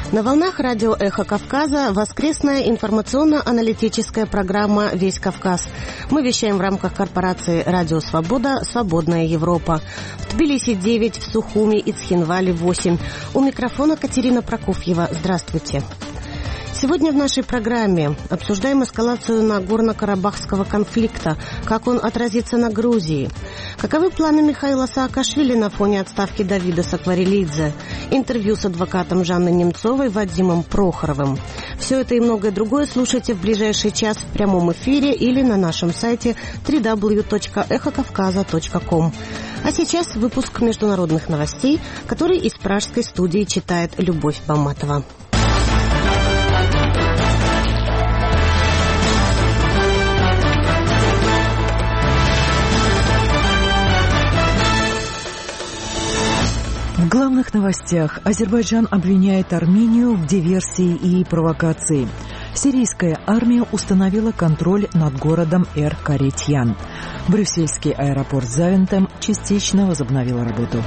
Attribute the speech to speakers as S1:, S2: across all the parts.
S1: На волнах радио «Эхо Кавказа» воскресная информационно-аналитическая программа «Весь Кавказ». Мы вещаем в рамках корпорации «Радио Свобода. Свободная Европа». В Тбилиси 9, в Сухуми и Цхинвале 8. У микрофона Катерина Прокофьева. Здравствуйте. Сегодня в нашей программе обсуждаем эскалацию Нагорно-Карабахского конфликта, как он отразится на Грузии, каковы планы Михаила Саакашвили на фоне отставки Давида Сакварелидзе, интервью с адвокатом Жанной Немцовой Вадимом Прохоровым. Все это и многое другое слушайте в ближайший час в прямом эфире или на нашем сайте www.эхокавказа.ком. А сейчас выпуск международных новостей, который из пражской студии читает Любовь Баматова.
S2: В главных новостях. Азербайджан обвиняет Армению в диверсии и провокации. Сирийская армия установила контроль над городом Эр-Каретьян. Брюссельский аэропорт Завентем частично возобновил работу.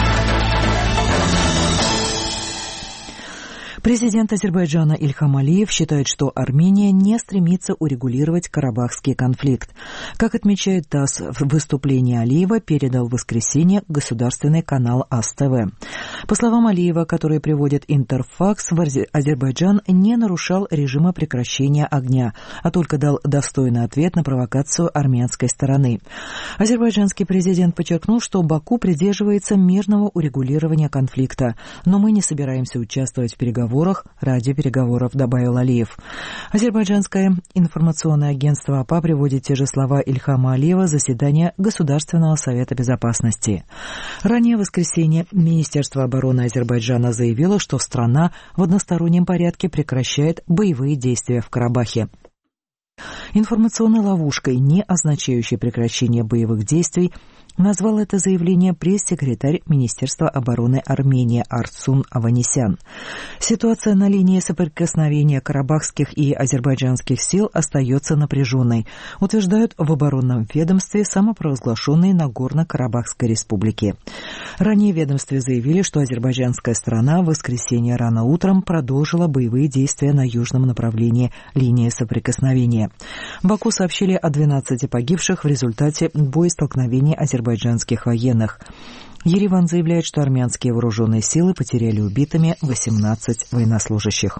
S2: Президент Азербайджана Ильхам Алиев считает, что Армения не стремится урегулировать карабахский конфликт. Как отмечает ТАСС, в выступлении Алиева передал в воскресенье государственный канал АС-ТВ. По словам Алиева, которые приводит Интерфакс, Азербайджан не нарушал режима прекращения огня, а только дал достойный ответ на провокацию армянской стороны. Азербайджанский президент подчеркнул, что Баку придерживается мирного урегулирования конфликта, но мы не собираемся участвовать в переговорах ради переговоров, добавил Алиев. Азербайджанское информационное агентство АПА приводит те же слова Ильхама Алиева с заседания Государственного совета безопасности. Ранее в воскресенье Министерство обороны Азербайджана заявило, что страна в одностороннем порядке прекращает боевые действия в Карабахе. Информационной ловушкой, не означающей прекращение боевых действий, назвал это заявление пресс-секретарь Министерства обороны Армении Арцун Аванесян. Ситуация на линии соприкосновения карабахских и азербайджанских сил остается напряженной, утверждают в оборонном ведомстве самопровозглашенной Нагорно-Карабахской республики. Ранее в ведомстве заявили, что азербайджанская сторона в воскресенье рано утром продолжила боевые действия на южном направлении линии соприкосновения. В Баку сообщили о 12 погибших в результате боестолкновений азербайджанских военных. Ереван заявляет, что армянские вооруженные силы потеряли убитыми 18 военнослужащих.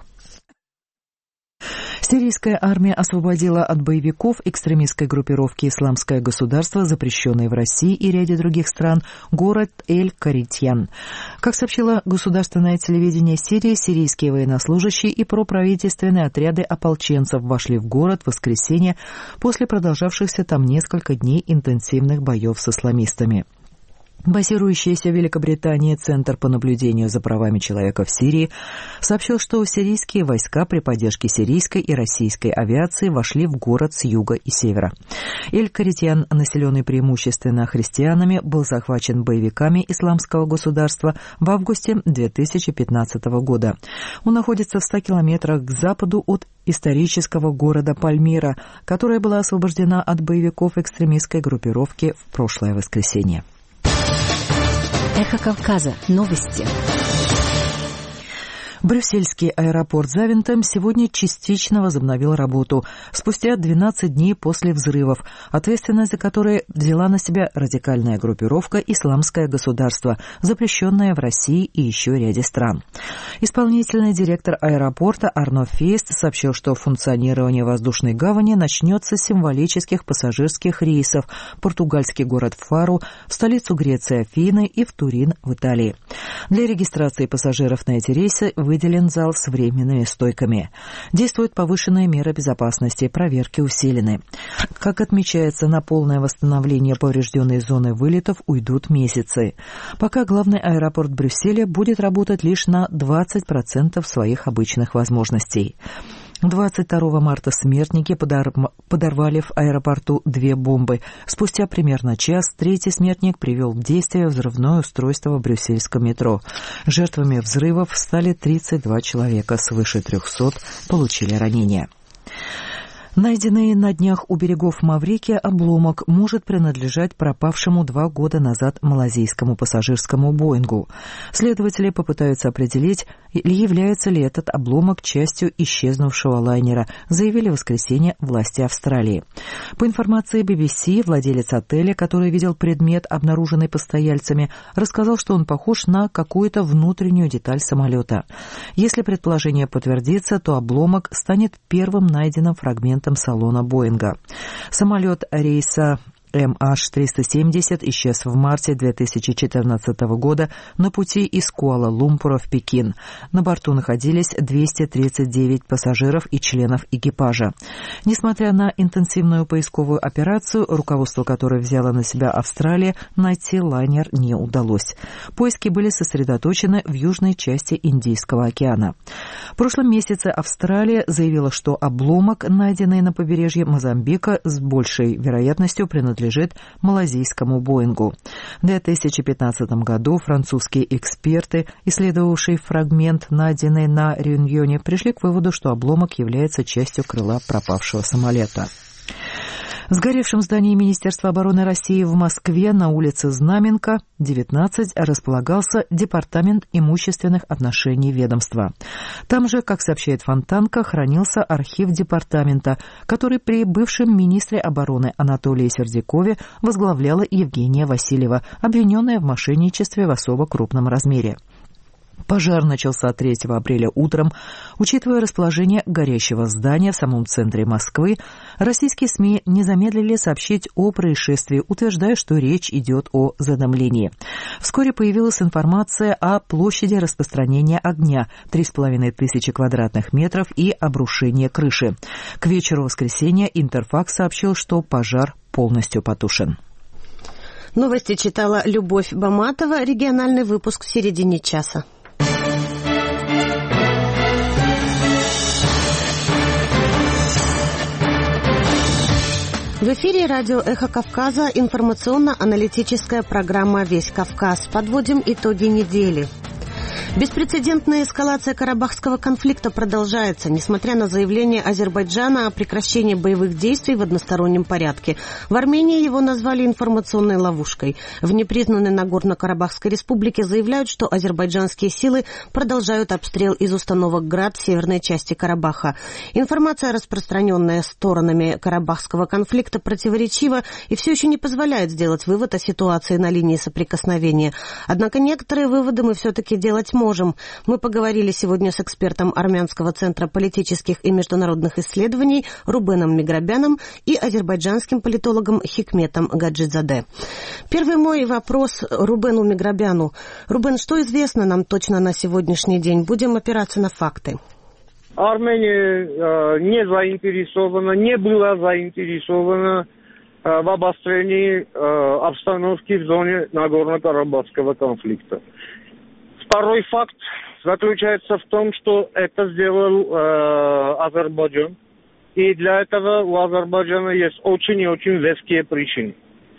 S2: Сирийская армия освободила от боевиков экстремистской группировки «Исламское государство», запрещенной в России и ряде других стран, город Эль-Каретьян. Как сообщило государственное телевидение Сирии, сирийские военнослужащие и проправительственные отряды ополченцев вошли в город в воскресенье после продолжавшихся там несколько дней интенсивных боев с исламистами. Базирующийся в Великобритании Центр по наблюдению за правами человека в Сирии сообщил, что сирийские войска при поддержке сирийской и российской авиации вошли в город с юга и севера. Эль-Каретьян, населенный преимущественно христианами, был захвачен боевиками Исламского государства в августе 2015 года. Он находится в 100 километрах к западу от исторического города Пальмира, которая была освобождена от боевиков экстремистской группировки в прошлое воскресенье.
S3: Эхо Кавказа. Новости.
S2: Брюссельский аэропорт Завентем сегодня частично возобновил работу, спустя 12 дней после взрывов, ответственность за которые взяла на себя радикальная группировка «Исламское государство», запрещенная в России и еще ряде стран. Исполнительный директор аэропорта Арно Фейст сообщил, что функционирование воздушной гавани начнется с символических пассажирских рейсов в португальский город Фару, в столицу Греции Афины и в Турин в Италии. Для регистрации пассажиров на эти рейсы выделен зал с временными стойками. Действуют повышенные меры безопасности, проверки усилены. Как отмечается, на полное восстановление поврежденной зоны вылетов уйдут месяцы. Пока главный аэропорт Брюсселя будет работать лишь на 20% своих обычных возможностей. 22 марта смертники подорвали в аэропорту 2 бомбы. Спустя примерно час третий смертник привел в действие взрывное устройство в брюссельском метро. Жертвами взрывов стали 32 человека, свыше 300 получили ранения. Найденный на днях у берегов Маврикия обломок может принадлежать пропавшему 2 года назад малазийскому пассажирскому «Боингу». Следователи попытаются определить, является ли этот обломок частью исчезнувшего лайнера, заявили в воскресенье власти Австралии. По информации BBC, владелец отеля, который видел предмет, обнаруженный постояльцами, рассказал, что он похож на какую-то внутреннюю деталь самолета. Если предположение подтвердится, то обломок станет первым найденным фрагментом салона «Боинга». Самолет рейса MH370 исчез в марте 2014 года на пути из Куала-Лумпура в Пекин. На борту находились 239 пассажиров и членов экипажа. Несмотря на интенсивную поисковую операцию, руководство которой взяла на себя Австралия, найти лайнер не удалось. Поиски были сосредоточены в южной части Индийского океана. В прошлом месяце Австралия заявила, что обломок, найденный на побережье Мозамбика, с большей вероятностью принадлежит малазийскому «Боингу». В 2015 году французские эксперты, исследовавшие фрагмент, найденный на Реюньоне, пришли к выводу, что обломок является частью крыла пропавшего самолета. В сгоревшем здании Министерства обороны России в Москве на улице Знаменка, 19, располагался Департамент имущественных отношений ведомства. Там же, как сообщает Фонтанка, хранился архив департамента, который при бывшем министре обороны Анатолии Сердюкове возглавляла Евгения Васильева, обвиненная в мошенничестве в особо крупном размере. Пожар начался 3 апреля утром. Учитывая расположение горящего здания в самом центре Москвы, российские СМИ не замедлили сообщить о происшествии, утверждая, что речь идет о задымлении. Вскоре появилась информация о площади распространения огня – 3500 квадратных метров и обрушение крыши. К вечеру воскресенья Интерфакс сообщил, что пожар полностью потушен.
S1: Новости читала Любовь Баматова. Региональный выпуск в середине часа. В эфире радио «Эхо Кавказа» информационно-аналитическая программа «Весь Кавказ». Подводим итоги недели. Беспрецедентная эскалация карабахского конфликта продолжается, несмотря на заявление Азербайджана о прекращении боевых действий в одностороннем порядке. В Армении его назвали информационной ловушкой. В непризнанной Нагорно-Карабахской республике заявляют, что азербайджанские силы продолжают обстрел из установок «Град» в северной части Карабаха. Информация, распространенная сторонами карабахского конфликта, противоречива и все еще не позволяет сделать вывод о ситуации на линии соприкосновения. Однако некоторые выводы мы все-таки делать можем. Мы поговорили сегодня с экспертом Армянского центра политических и международных исследований Рубеном Миграбяном и азербайджанским политологом Хикметом Гаджидзаде. Первый мой вопрос Рубену Миграбяну. Рубен, что известно нам точно на сегодняшний день? Будем опираться на факты.
S4: Армения не заинтересована, не была заинтересована в обострении обстановки в зоне Нагорно-Карабахского конфликта. Второй факт заключается в том, что это сделал Азербайджан. И для этого у Азербайджана есть очень и очень веские причины.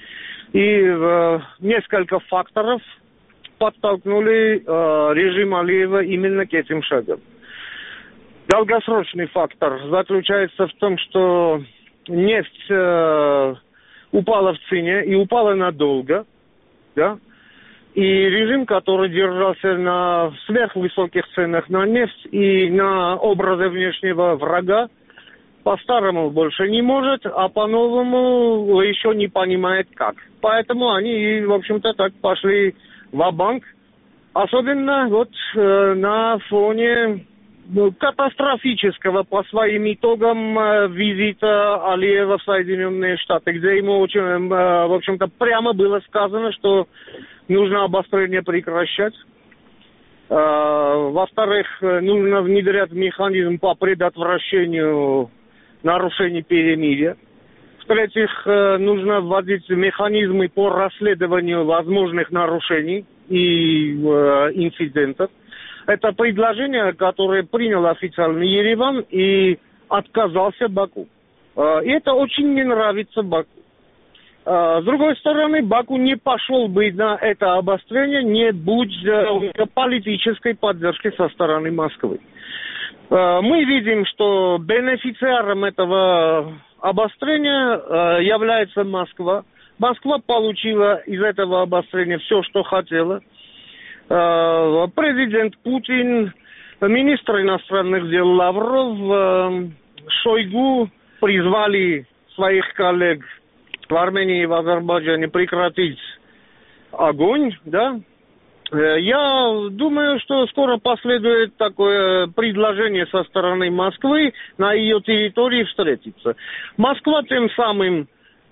S4: И несколько факторов подтолкнули режим Алиева именно к этим шагам. Долгосрочный фактор заключается в том, что нефть упала в цене и упала надолго, да? И режим, который держался на сверхвысоких ценах на нефть и на образе внешнего врага, по-старому больше не может, а по-новому еще не понимает как. Поэтому они, в общем-то, так пошли ва-банк. Особенно вот на фоне катастрофического по своим итогам визита Алиева в Соединенные Штаты, где ему, в общем-то, прямо было сказано, что нужно обострение прекращать. Во-вторых, нужно внедрять механизм по предотвращению нарушений перемирия. В-третьих, нужно вводить механизмы по расследованию возможных нарушений и инцидентов. Это предложение, которое принял официальный Ереван и отказался Баку. И это очень не нравится Баку. С другой стороны, Баку не пошел бы на это обострение, не будь политической поддержки со стороны Москвы. Мы видим, что бенефициаром этого обострения является Москва. Москва получила из этого обострения все, что хотела. Президент Путин, министр иностранных дел Лавров, Шойгу призвали своих коллег в Армении и в Азербайджане прекратить огонь, да. Я думаю, что скоро последует такое предложение со стороны Москвы на ее территории встретиться. Москва тем самым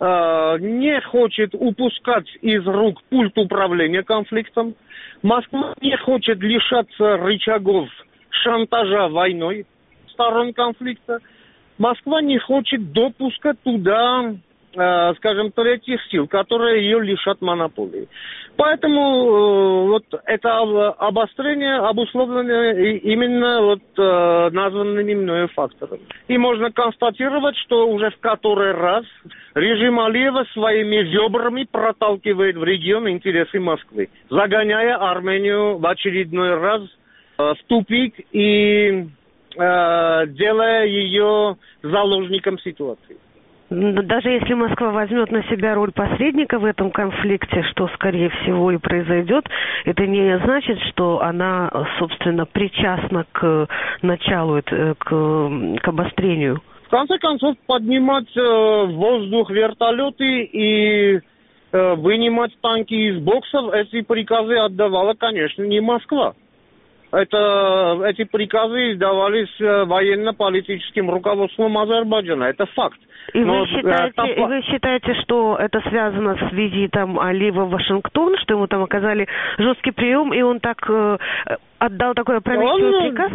S4: не хочет упускать из рук пульт управления конфликтом. Москва не хочет лишаться рычагов шантажа войной сторон конфликта. Москва не хочет допуска туда, скажем, третьих сил, которые ее лишат монополии. Поэтому вот это обострение обусловлено именно вот названными мною факторами. И можно констатировать, что уже в который раз режим Алиева своими ребрами проталкивает в регион интересы Москвы, загоняя Армению в очередной раз в тупик и делая ее заложником ситуации.
S5: Даже если Москва возьмет на себя роль посредника в этом конфликте, что, скорее всего, и произойдет, это не значит, что она, собственно, причастна к началу, к обострению.
S4: В конце концов, поднимать в воздух вертолеты и вынимать танки из боксов, эти приказы отдавала, конечно, не Москва. Эти приказы издавались военно-политическим руководством Азербайджана. Это факт.
S5: И вы считаете, что это связано с визитом Алиева в Вашингтон, что ему там оказали жесткий прием, и он так отдал такой опрометчивый приказ?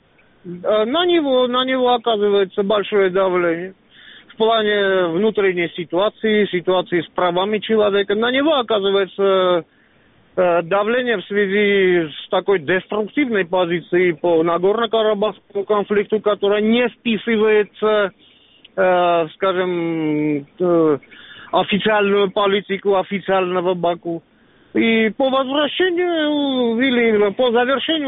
S4: На него оказывается большое давление в плане внутренней ситуации с правами человека. На него оказывается давление в связи с такой деструктивной позицией по Нагорно-Карабахскому конфликту, которая не вписывается, скажем, официальную политику официального Баку. И по возвращению или по завершению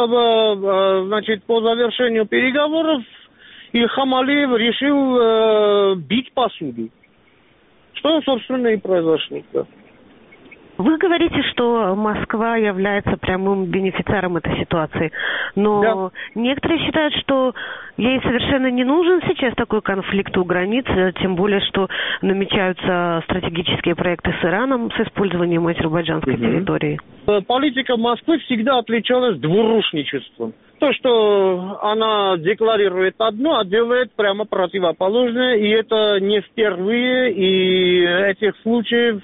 S4: по завершению переговоров Ильхам Алиев решил бить посуду. Что, собственно, и произошло.
S5: Вы говорите, что Москва является прямым бенефициаром этой ситуации, но да. Некоторые считают, что ей совершенно не нужен сейчас такой конфликт у границ, тем более, что намечаются стратегические проекты с Ираном с использованием азербайджанской территории.
S4: Политика Москвы всегда отличалась двурушничеством. То, что она декларирует одно, а делает прямо противоположное, и это не впервые, и этих случаев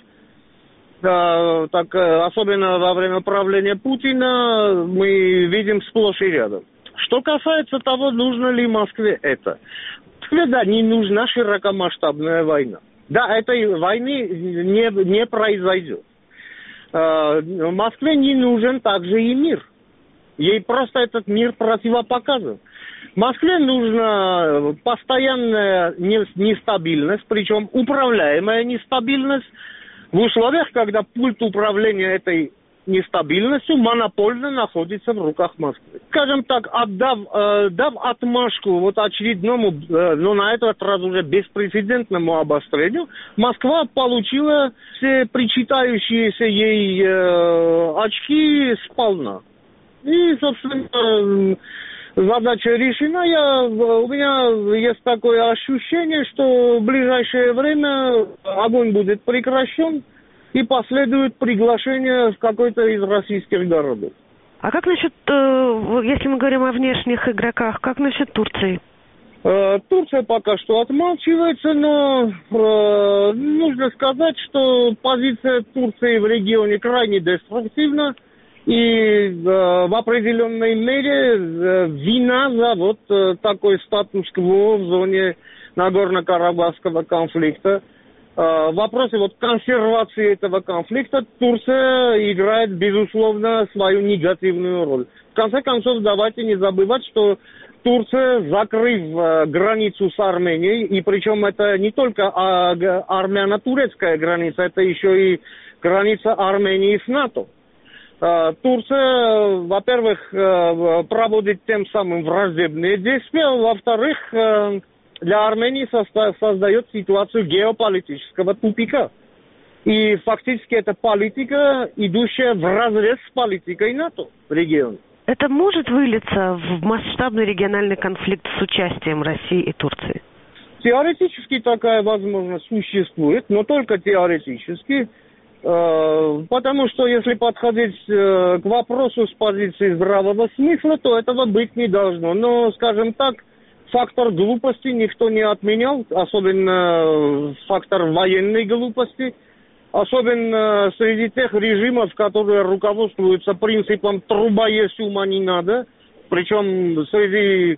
S4: особенно во время правления Путина, мы видим сплошь и рядом. Что касается того, нужно ли Москве это. Москве, да, не нужна широкомасштабная война. Да, этой войны не произойдет. Москве не нужен также и мир. Ей просто этот мир противопоказан. Москве нужна постоянная нестабильность, причем управляемая нестабильность, в условиях, когда пульт управления этой нестабильностью монопольно находится в руках Москвы. Скажем так, дав отмашку вот очередному, но на этот раз уже беспрецедентному обострению, Москва получила все причитающиеся ей очки сполна. И, собственно, задача решена. У меня есть такое ощущение, что в ближайшее время огонь будет прекращен и последует приглашение в какой-то из российских городов.
S5: А как насчет, если мы говорим о внешних игроках, как насчет Турции?
S4: Турция пока что отмалчивается, но нужно сказать, что позиция Турции в регионе крайне деструктивна. И в определенной мере вина за вот такой статус-кво в зоне Нагорно-Карабахского конфликта. В вопросе вот консервации этого конфликта Турция играет, безусловно, свою негативную роль. В конце концов, давайте не забывать, что Турция, закрыв границу с Арменией, и причем это не только армяно-турецкая граница, это еще и граница Армении с НАТО. Турция, во-первых, проводит тем самым враждебные действия, во-вторых, для Армении создает ситуацию геополитического тупика. И фактически это политика, идущая вразрез с политикой НАТО в регионе.
S5: Это может вылиться в масштабный региональный конфликт с участием России и Турции?
S4: Теоретически такая возможность существует, но только теоретически. Потому что если подходить к вопросу с позиции здравого смысла, то этого быть не должно. Но, скажем так, фактор глупости никто не отменял, особенно фактор военной глупости, особенно среди тех режимов, которые руководствуются принципом «труба есть, ума не надо», причем среди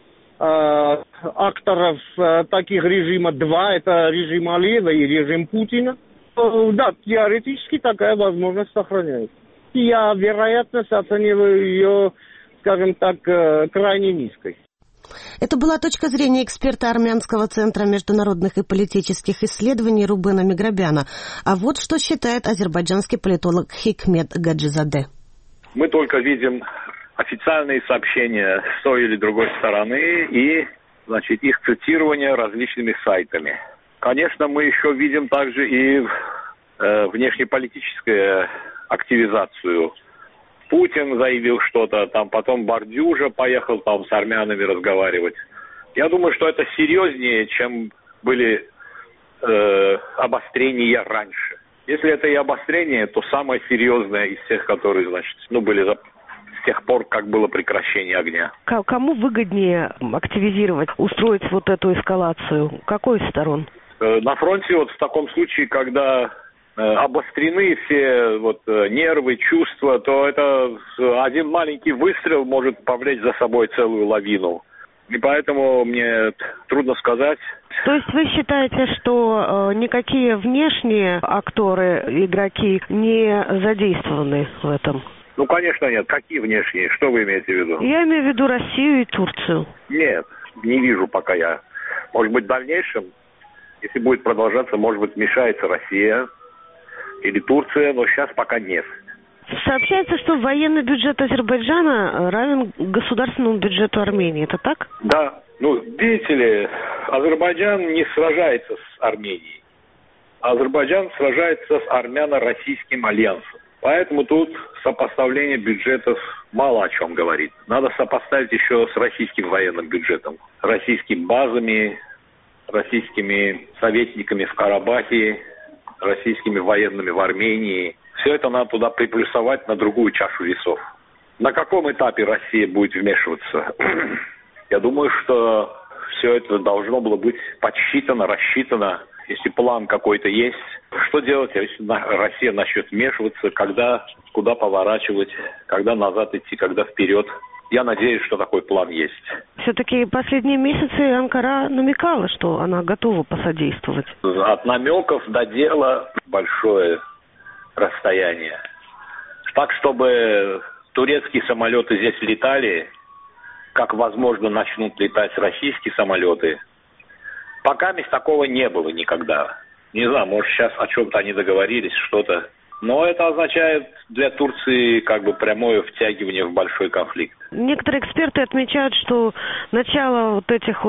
S4: акторов таких режимов два, это режим Алиева и режим Путина. Да, теоретически такая возможность сохраняется. Я вероятность оцениваю ее, скажем так, крайне низкой.
S1: Это была точка зрения эксперта Армянского центра международных и политических исследований Рубена Миграбяна. А вот что считает азербайджанский политолог Хикмет Гаджизаде.
S6: Мы только видим официальные сообщения с той или другой стороны и, значит, их цитирование различными сайтами. Конечно, мы еще видим также и внешнеполитическую активизацию. Путин заявил что-то, там потом Бардюжа поехал там с армянами разговаривать. Я думаю, что это серьезнее, чем были обострения раньше. Если это и обострение, то самое серьезное из всех, которые, значит, были с тех пор, как было прекращение огня.
S5: Кому выгоднее активизировать, устроить вот эту эскалацию? Какой из сторон?
S6: На фронте вот в таком случае, когда обострены все нервы, чувства, то это один маленький выстрел может повлечь за собой целую лавину. И поэтому мне трудно сказать.
S5: То есть вы считаете, что никакие внешние акторы, игроки не задействованы в этом?
S6: Ну, конечно, нет. Какие внешние? Что вы имеете в виду?
S5: Я имею в виду Россию и Турцию.
S6: Нет, не вижу пока я. Может быть, в дальнейшем, если будет продолжаться, может быть, вмешается Россия или Турция, но сейчас пока нет.
S5: Сообщается, что военный бюджет Азербайджана равен государственному бюджету Армении. Это так?
S6: Да. Ну, видите ли, Азербайджан не сражается с Арменией. Азербайджан сражается с армяно-российским альянсом. Поэтому тут сопоставление бюджетов мало о чем говорит. Надо сопоставить еще с российским военным бюджетом, российскими базами, российскими советниками в Карабахе, российскими военными в Армении. Все это надо туда приплюсовать на другую чашу весов. На каком этапе Россия будет вмешиваться? Я думаю, что все это должно было быть подсчитано, рассчитано. Если план какой-то есть, что делать, если Россия начнет вмешиваться, когда, куда поворачивать, когда назад идти, когда вперед. Я надеюсь, что такой план есть.
S5: Все-таки последние месяцы Анкара намекала, что она готова посодействовать.
S6: От намеков до дела большое расстояние. Так, чтобы турецкие самолеты здесь летали, как, возможно, начнут летать российские самолеты, пока такого не было никогда. Не знаю, может, сейчас о чем-то они договорились, что-то. Но это означает для Турции как бы прямое втягивание в большой конфликт.
S5: Некоторые эксперты отмечают, что начало вот этих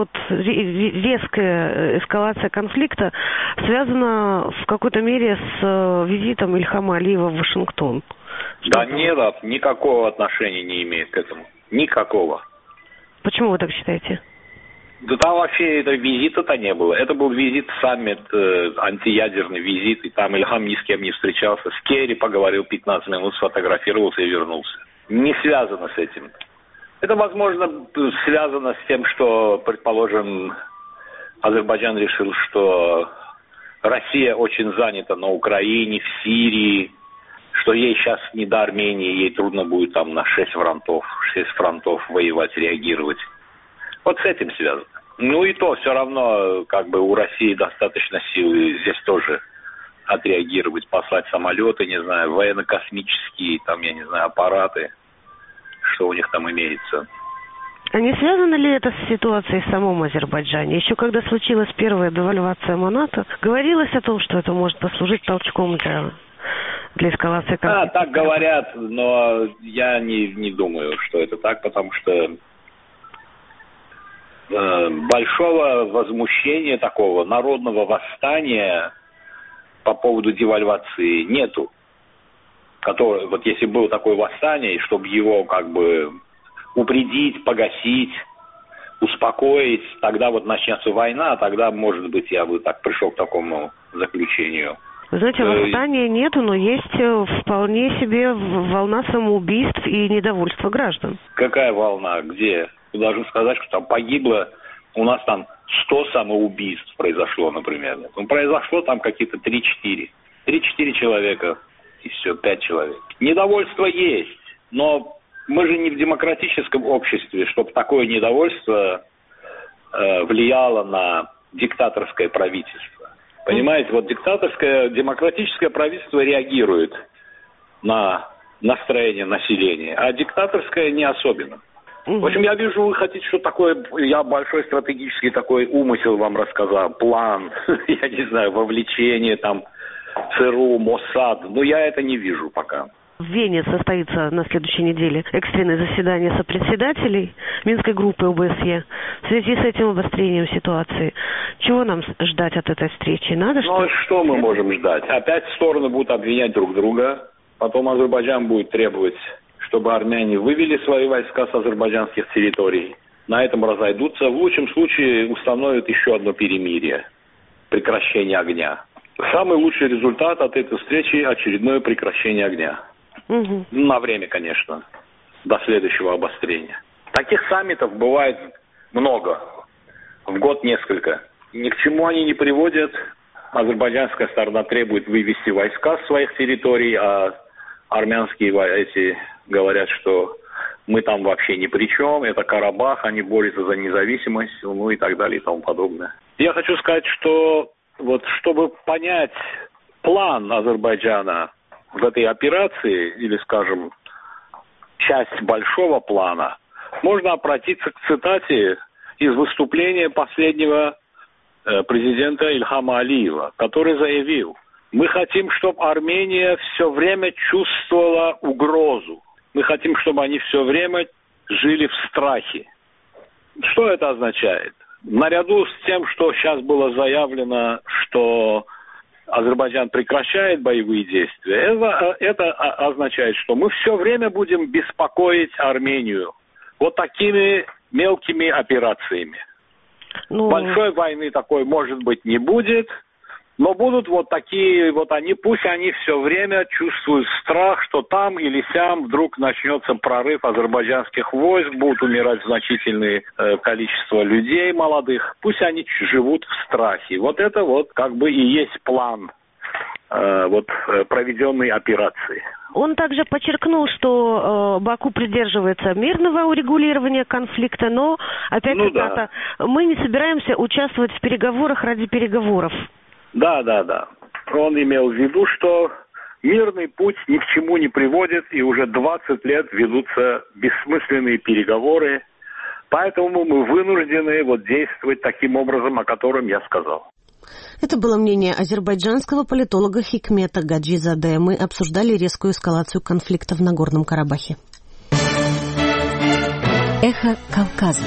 S5: резкая эскалация конфликта связано в какой-то мере с визитом Ильхама Алиева в Вашингтон.
S6: Да нет, никакого отношения не имеет к этому. Никакого.
S5: Почему вы так считаете?
S6: Да там вообще визита-то не было. Это был визит, саммит, антиядерный визит, и там Ильхам ни с кем не встречался. С Керри поговорил 15 минут, сфотографировался и вернулся. Не связано с этим. Это, возможно, связано с тем, что, предположим, Азербайджан решил, что Россия очень занята на Украине, в Сирии, что ей сейчас не до Армении, ей трудно будет там на 6 фронтов воевать, реагировать. Вот с этим связано. Ну и то все равно, как бы у России достаточно сил здесь тоже отреагировать, послать самолеты, не знаю, военно-космические, там, я не знаю, аппараты, что у них там имеется.
S5: А не связано ли это с ситуацией в самом Азербайджане? Еще когда случилась первая девальвация Маната, говорилось о том, что это может послужить толчком для для эскалации конфликта?
S6: Так говорят, но я не думаю, что это так, потому что большого возмущения такого, народного восстания по поводу девальвации нету. Вот если было такое восстание, чтобы его как бы упредить, погасить, успокоить, тогда вот начнется война, тогда, может быть, я бы так пришел к такому заключению.
S5: Вы знаете, восстания нету, но есть вполне себе волна самоубийств и недовольства граждан.
S6: Какая волна? Где? Вы должны сказать, что там погибло, у нас там 100 самоубийств произошло, например. Ну, произошло там какие-то 3-4. 3-4 человека, и все, 5 человек. Недовольство есть, но мы же не в демократическом обществе, чтобы такое недовольство влияло на диктаторское правительство. Понимаете, вот демократическое правительство реагирует на настроение населения, а диктаторское не особенно. В общем, я вижу, вы хотите, что такое, я большой стратегический такой умысел вам рассказал, план, я не знаю, вовлечение там ЦРУ, Моссад, но я это не вижу пока.
S5: В Вене состоится на следующей неделе экстренное заседание сопредседателей Минской группы ОБСЕ в связи с этим обострением ситуации. Чего нам ждать от этой встречи?
S6: Что мы можем ждать? Опять стороны будут обвинять друг друга, потом Азербайджан будет требовать, чтобы армяне вывели свои войска с азербайджанских территорий. На этом разойдутся. В лучшем случае установят еще одно перемирие, прекращение огня. Самый лучший результат от этой встречи – очередное прекращение огня. На время, конечно, до следующего обострения. Таких саммитов бывает много, в год несколько. Ни к чему они не приводят. Азербайджанская сторона требует вывести войска с своих территорий, а армянские эти говорят, что мы там вообще ни при чем, это Карабах, они борются за независимость, ну и так далее и тому подобное. Я хочу сказать, что вот чтобы понять план Азербайджана в этой операции, или, скажем, часть большого плана, можно обратиться к цитате из выступления последнего президента Ильхама Алиева, который заявил: мы хотим, чтобы Армения все время чувствовала угрозу. Мы хотим, чтобы они все время жили в страхе. Что это означает? Наряду с тем, что сейчас было заявлено, что Азербайджан прекращает боевые действия, это означает, что мы все время будем беспокоить Армению вот такими мелкими операциями. Большой войны такой, может быть, не будет, но будут вот такие, вот они, пусть они все время чувствуют страх, что там или сям вдруг начнется прорыв азербайджанских войск, будут умирать значительное количество людей молодых, пусть они живут в страхе. Вот это вот как бы и есть план проведенной операции.
S5: Он также подчеркнул, что Баку придерживается мирного урегулирования конфликта, но, опять цитата, мы не собираемся участвовать в переговорах ради переговоров.
S6: Да. Он имел в виду, что мирный путь ни к чему не приводит, и уже 20 лет ведутся бессмысленные переговоры, поэтому мы вынуждены действовать таким образом, о котором я сказал.
S1: Это было мнение азербайджанского политолога Хикмета Гаджизаде. Мы обсуждали резкую эскалацию конфликта в Нагорном Карабахе.
S3: Эхо Кавказа.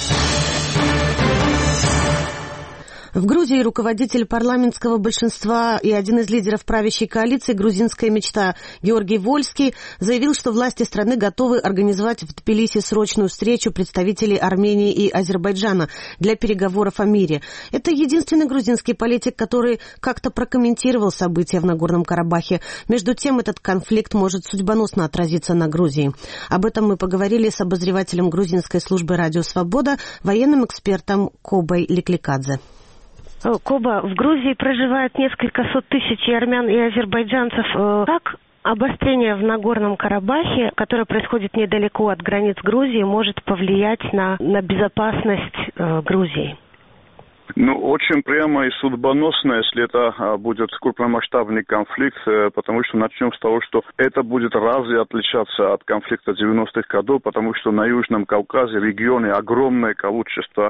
S1: В Грузии руководитель парламентского большинства и один из лидеров правящей коалиции «Грузинская мечта» Георгий Вольский заявил, что власти страны готовы организовать в Тбилиси срочную встречу представителей Армении и Азербайджана для переговоров о мире. Это единственный грузинский политик, который как-то прокомментировал события в Нагорном Карабахе. Между тем, этот конфликт может судьбоносно отразиться на Грузии. Об этом мы поговорили с обозревателем грузинской службы «Радио Свобода», военным экспертом Кобой Ликликадзе.
S5: Коба, в Грузии проживает несколько сот тысяч армян и азербайджанцев. Как обострение в Нагорном Карабахе, которое происходит недалеко от границ Грузии, может повлиять на безопасность Грузии?
S7: Очень прямо и судьбоносно, если это будет крупномасштабный конфликт, потому что начнем с того, что это будет разве отличаться от конфликта 90-х годов, потому что на Южном Кавказе, регионе огромное количество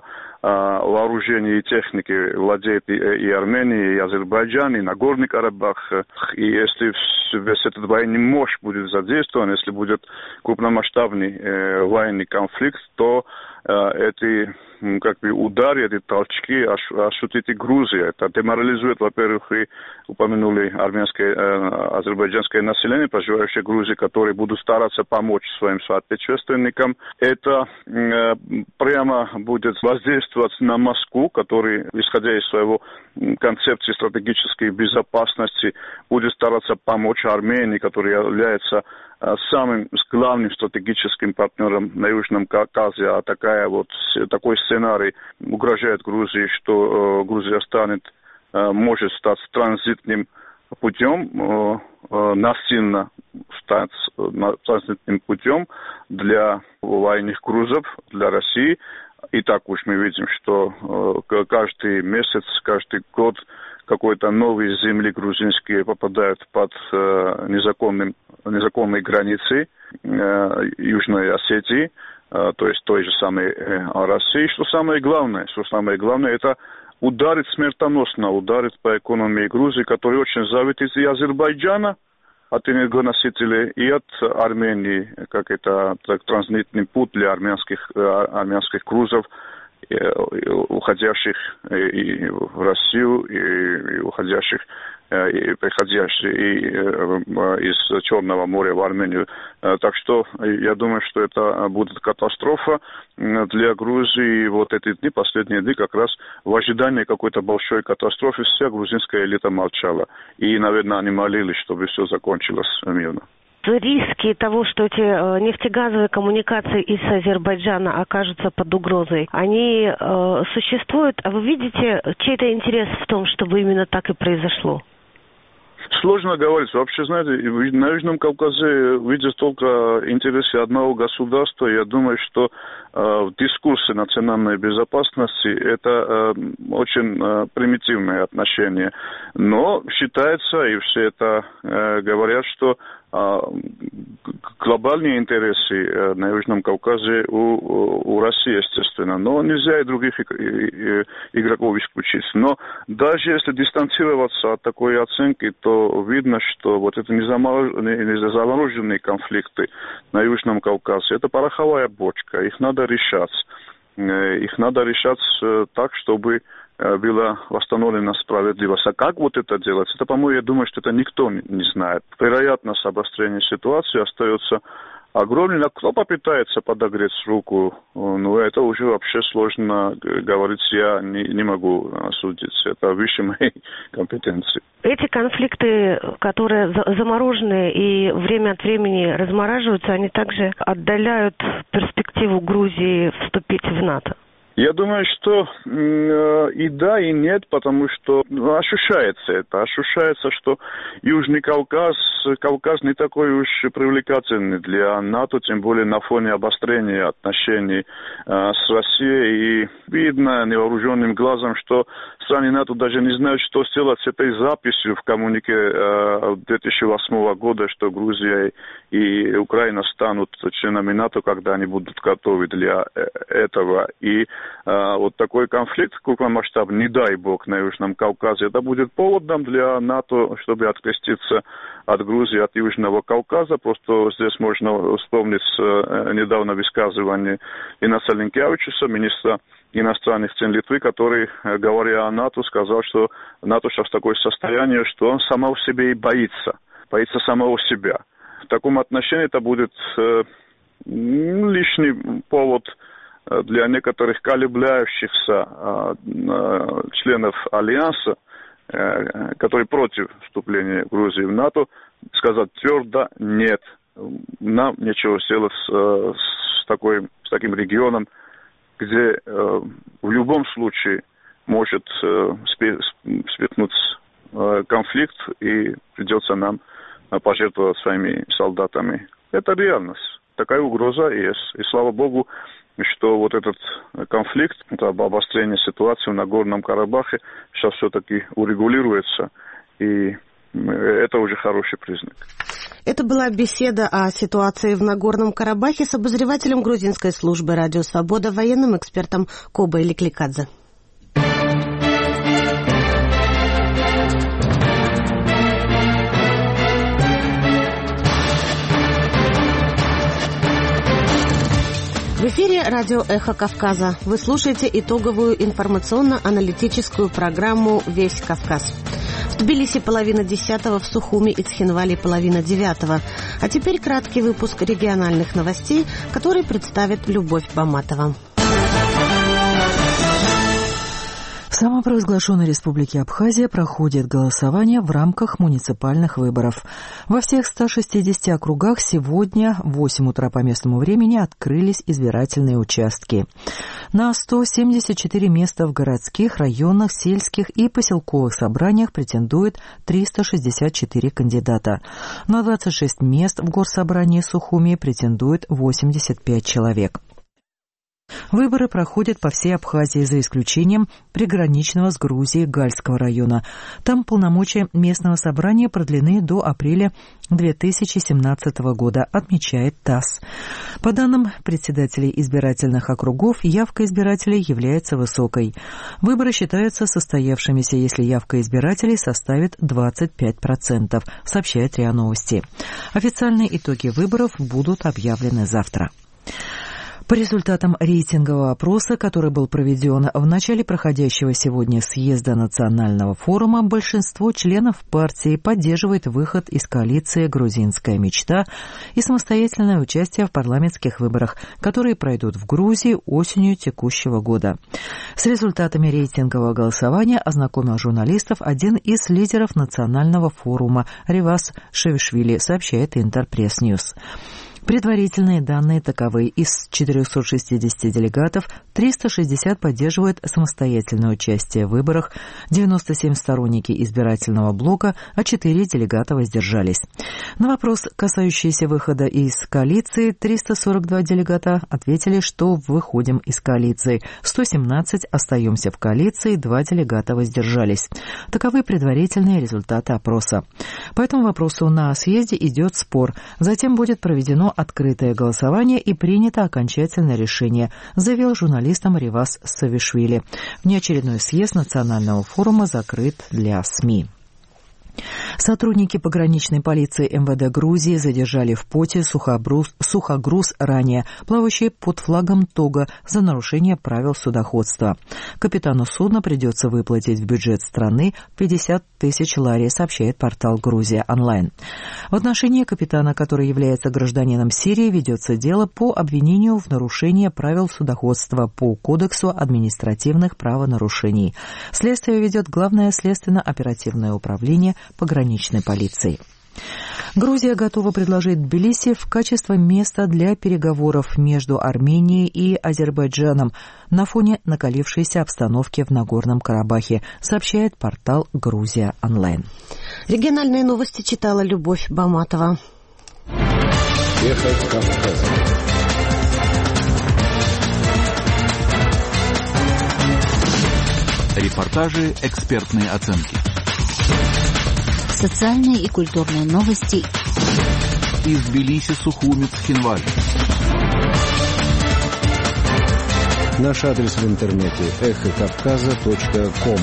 S7: вооружений и техники владеет и Армения, и Азербайджан, и Нагорный Карабах. И если весь этот военный мощь будет задействован, если будет крупномасштабный военный конфликт, то эти удары, эти толчки ощутит и Грузия. Это деморализует, во-первых, и упомянули азербайджанское население, проживающее в Грузии, которые будут стараться помочь своим соотечественникам. Это прямо будет воздействовать на Москву, который, исходя из своего концепции стратегической безопасности, будет стараться помочь Армении, которая является самым главным стратегическим партнером на Южном Кавказе. А такой сценарий угрожает Грузии, что Грузия может стать транзитным путем, насильно стать транзитным путем для военных грузов, для России. И так уж мы видим, что каждый месяц, каждый год какой-то новые земли грузинские попадают под незаконные границы Южной Осетии, то есть той же самой России. Что самое главное, это ударит смертоносно, ударит по экономии Грузии, которая очень зависит и Азербайджана от энергоносителей, и от Армении, как это транзитный путь для армянских грузов, уходящих и в Россию, и уходящих и приходящих из Черного моря в Армению. Так что я думаю, что это будет катастрофа для Грузии. Вот эти дни, последние дни, как раз в ожидании какой-то большой катастрофы вся грузинская элита молчала. И, наверное, они молились, чтобы все закончилось мирно.
S5: Риски того, что эти нефтегазовые коммуникации из Азербайджана окажутся под угрозой, они существуют, а вы видите чей-то интерес в том, чтобы именно так и произошло?
S7: Сложно говорить. Вообще, знаете, на Южном Кавказе видят только интересы одного государства. Я думаю, что в дискурсе национальной безопасности это очень примитивное отношение. Но считается, и все это говорят, что глобальные интересы на Южном Кавказе у России, естественно. Но нельзя и других игроков исключить. Но даже если дистанцироваться от такой оценки, то видно, что вот это незамороженные конфликты на Южном Кавказе, это пороховая бочка. Их надо решать. Их надо решать так, чтобы была восстановлена справедливость. А как вот это делать? Это, по-моему, я думаю, что это никто не знает. Вероятность обострения ситуации остается огромной. А кто попытается подогреть руку, это уже вообще сложно говорить. Я не могу судить. Это выше моей компетенции.
S5: Эти конфликты, которые заморожены и время от времени размораживаются, они также отдаляют перспективу Грузии вступить в НАТО.
S7: Я думаю, что и да, и нет, потому что ощущается это. Ощущается, что Южный Кавказ не такой уж привлекательный для НАТО, тем более на фоне обострения отношений с Россией. И видно невооруженным глазом, что страны НАТО даже не знают, что сделать с этой записью в коммюнике 2008 года, что Грузия и Украина станут членами НАТО, когда они будут готовы для этого. И вот такой конфликт крупномасштабный, не дай бог, на Южном Кавказе, это будет поводом для НАТО, чтобы откреститься от Грузии, от Южного Кавказа. Просто здесь можно вспомнить недавно высказывание Инаса Линкевичуса, министра иностранных дел Литвы, который, говоря о НАТО, сказал, что НАТО сейчас в такое состояние, что он самого себе и боится самого себя. В таком отношении это будет лишний повод для некоторых колеблющихся членов Альянса, которые против вступления Грузии в НАТО, сказать твердо нет. Нам нечего сделать с таким регионом, где в любом случае может вспыхнуть конфликт и придется нам пожертвовать своими солдатами. Это реальность. Такая угроза есть. И слава богу, что вот этот конфликт, это обострение ситуации в Нагорном Карабахе сейчас все-таки урегулируется, и это уже хороший признак.
S1: Это была беседа о ситуации в Нагорном Карабахе с обозревателем грузинской службы «Радио Свобода», военным экспертом Кобой Ликликадзе. В эфире радио «Эхо Кавказа». Вы слушаете итоговую информационно-аналитическую программу «Весь Кавказ». В Тбилиси 9:30, в Сухуми и Цхинвали 8:30. А теперь краткий выпуск региональных новостей, который представит Любовь Баматова.
S2: В самопровозглашенной республике Абхазия проходит голосование в рамках муниципальных выборов. Во всех 160 округах сегодня в 8 утра по местному времени открылись избирательные участки. На 174 места в городских, районных, сельских и поселковых собраниях претендует 364 кандидата. На 26 мест в горсобрании Сухуми претендует 85 человек. Выборы проходят по всей Абхазии, за исключением приграничного с Грузией Гальского района. Там полномочия местного собрания продлены до апреля 2017 года, отмечает ТАСС. По данным председателей избирательных округов, явка избирателей является высокой. Выборы считаются состоявшимися, если явка избирателей составит 25%, сообщает РИА Новости. Официальные итоги выборов будут объявлены завтра. По результатам рейтингового опроса, который был проведен в начале проходящего сегодня съезда Национального форума, большинство членов партии поддерживает выход из коалиции «Грузинская мечта» и самостоятельное участие в парламентских выборах, которые пройдут в Грузии осенью текущего года. С результатами рейтингового голосования ознакомил журналистов один из лидеров Национального форума Ревас Шевишвили, сообщает Интерпресс-Ньюс. Предварительные данные таковы. Из 460 делегатов 360 поддерживают самостоятельное участие в выборах, 97 сторонники избирательного блока, а 4 делегата воздержались. На вопрос, касающийся выхода из коалиции, 342 делегата ответили, что выходим из коалиции. 117 остаемся в коалиции, 2 делегата воздержались. Таковы предварительные результаты опроса. По этому вопросу на съезде идет спор. Затем будет проведено открытое голосование и принято окончательное решение, заявил журналистам Ревас Савишвили. Внеочередной съезд Национального форума закрыт для СМИ. Сотрудники пограничной полиции МВД Грузии задержали в Поте сухогруз ранее, плавающий под флагом Тога, за нарушение правил судоходства. Капитану судна придется выплатить в бюджет страны 50 тысяч лари, сообщает портал «Грузия онлайн». В отношении капитана, который является гражданином Сирии, ведется дело по обвинению в нарушении правил судоходства по Кодексу административных правонарушений. Следствие ведет Главное следственно-оперативное управление пограничной полиции. Грузия готова предложить Тбилиси в качестве места для переговоров между Арменией и Азербайджаном на фоне накалившейся обстановки в Нагорном Карабахе, сообщает портал «Грузия онлайн».
S1: Региональные новости читала Любовь Баматова.
S8: Эхо Кавказа.
S9: Репортажи, экспертные оценки.
S3: Социальные и культурные новости
S9: из Тбилиси, Сухуми, Цхинвали.
S8: Наш адрес в интернете эхокавказа.ком.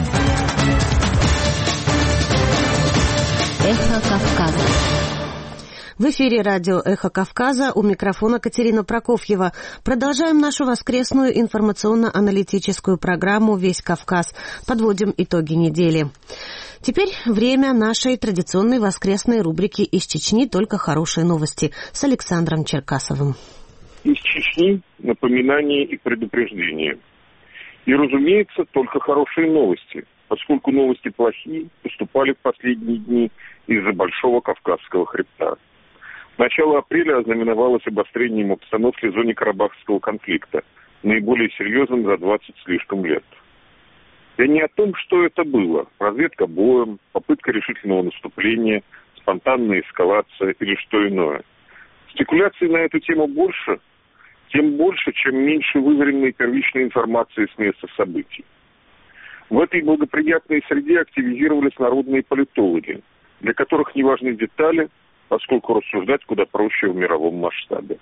S3: Эхо Кавказа.
S1: В эфире радио «Эхо Кавказа», у микрофона Катерина Прокофьева. Продолжаем нашу воскресную информационно-аналитическую программу «Весь Кавказ». Подводим итоги недели. Теперь время нашей традиционной воскресной рубрики «Из Чечни только хорошие новости» с Александром Черкасовым.
S10: Из Чечни напоминания и предупреждения. И, разумеется, только хорошие новости, поскольку новости плохие поступали в последние дни из-за Большого Кавказского хребта. Начало апреля ознаменовалось обострением обстановки в зоне Карабахского конфликта, наиболее серьезным за 20 с лишком лет. Я не о том, что это было. Разведка боем, попытка решительного наступления, спонтанная эскалация или что иное. Спекуляций на эту тему больше, тем больше, чем меньше выверенной первичной информации с места событий. В этой благоприятной среде активизировались народные политологи, для которых не важны детали, поскольку рассуждать куда проще в мировом масштабе.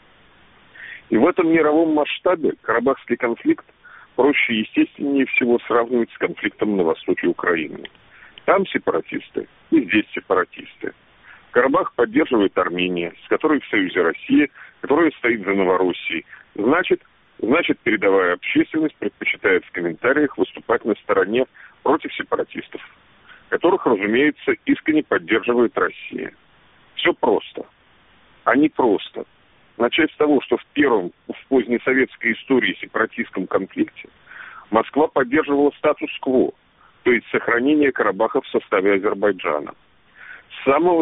S10: И в этом мировом масштабе карабахский конфликт проще и естественнее всего сравнивать с конфликтом на востоке Украины. Там сепаратисты, и здесь сепаратисты. Карабах поддерживает Армения, с которой в союзе Россия, которая стоит за Новороссией. Значит, передовая общественность предпочитает в комментариях выступать на стороне против сепаратистов, которых, разумеется, искренне поддерживает Россия. Все просто. А не просто. Начать с того, что в позднесоветской истории сепаратистском конфликте Москва поддерживала статус-кво, то есть сохранение Карабаха в составе Азербайджана. С самого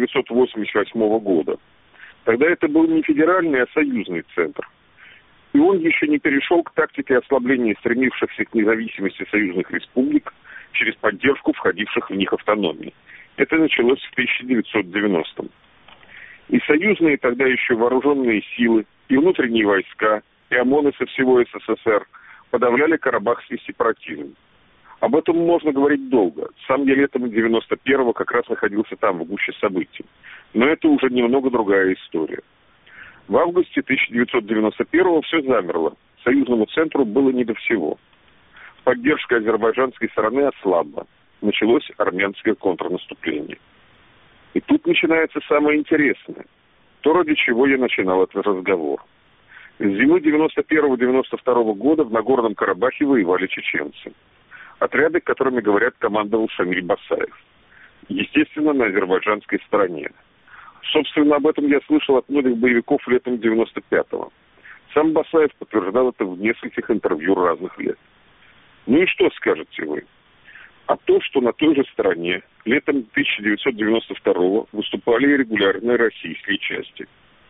S10: 1988 года. Тогда это был не федеральный, а союзный центр. И он еще не перешел к тактике ослабления стремившихся к независимости союзных республик через поддержку входивших в них автономий. Это началось в 1990-м. И союзные тогда еще вооруженные силы, и внутренние войска, и ОМОНы со всего СССР подавляли карабахский сепаратизм. Об этом можно говорить долго. Сам я летом 91-го как раз находился там, в гуще событий. Но это уже немного другая история. В августе 1991-го все замерло. Союзному центру было не до всего. Поддержка азербайджанской стороны ослабла. Началось армянское контрнаступление. И тут начинается самое интересное. То, ради чего я начинал этот разговор. С зимы 91-92 года в Нагорном Карабахе воевали чеченцы. Отряды, которыми, говорят, командовал Шамиль Басаев. Естественно, на азербайджанской стороне. Собственно, об этом я слышал от многих боевиков летом 95-го. Сам Басаев подтверждал это в нескольких интервью разных лет. Ну и что скажете вы? А то, что на той же стороне летом 1992-го выступали регулярные российские части.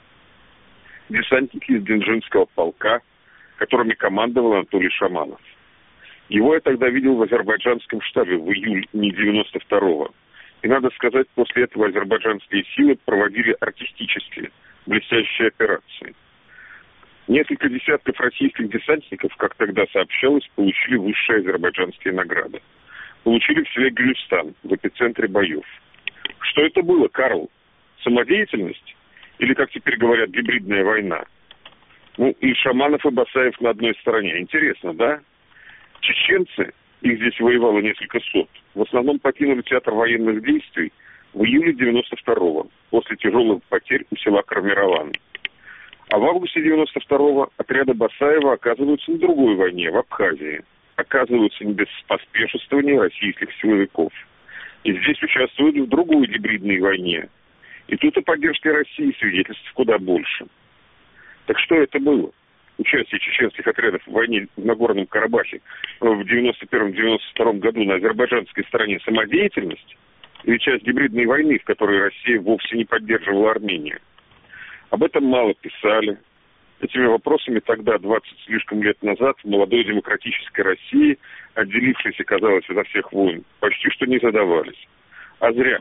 S10: Десантники из Денджинского полка, которыми командовал Анатолий Шаманов. Его я тогда видел в азербайджанском штабе в июле 92-го. И, надо сказать, после этого азербайджанские силы проводили артистические, блестящие операции. Несколько десятков российских десантников, как тогда сообщалось, получили высшие азербайджанские награды. Получили в селе Гюльстан, в эпицентре боев. Что это было, Карл? Самодеятельность? Или, как теперь говорят, гибридная война? Ну, и Шаманов, и Басаев на одной стороне. Интересно, да? Чеченцы, их здесь воевало несколько сот, в основном покинули театр военных действий в июле 92-го, после тяжелых потерь у села Кармирован. А в августе 92-го отряды Басаева оказываются на другой войне, в Абхазии. Оказываются не без поспешествования российских силовиков. И здесь участвуют в другой гибридной войне. И тут о поддержке России свидетельств куда больше. Так что это было? Участие чеченских отрядов в войне в Нагорном Карабахе в 91-92 году на азербайджанской стороне самодеятельность или часть гибридной войны, в которой Россия вовсе не поддерживала Армению? Об этом мало писали. Этими вопросами тогда, 20 слишком лет назад, в молодой демократической России, отделившейся, казалось, изо всех войн, почти что не задавались. А зря.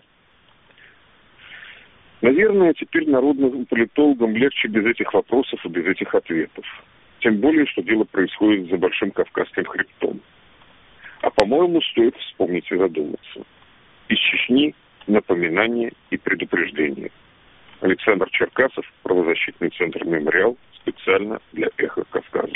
S10: Наверное, теперь народным политологам легче без этих вопросов и без этих ответов. Тем более, что дело происходит за Большим Кавказским хребтом. А, по-моему, стоит вспомнить и задуматься. Из Чечни напоминание и предупреждение. Александр Черкасов, правозащитный центр «Мемориал», специально для «Эхо Кавказа».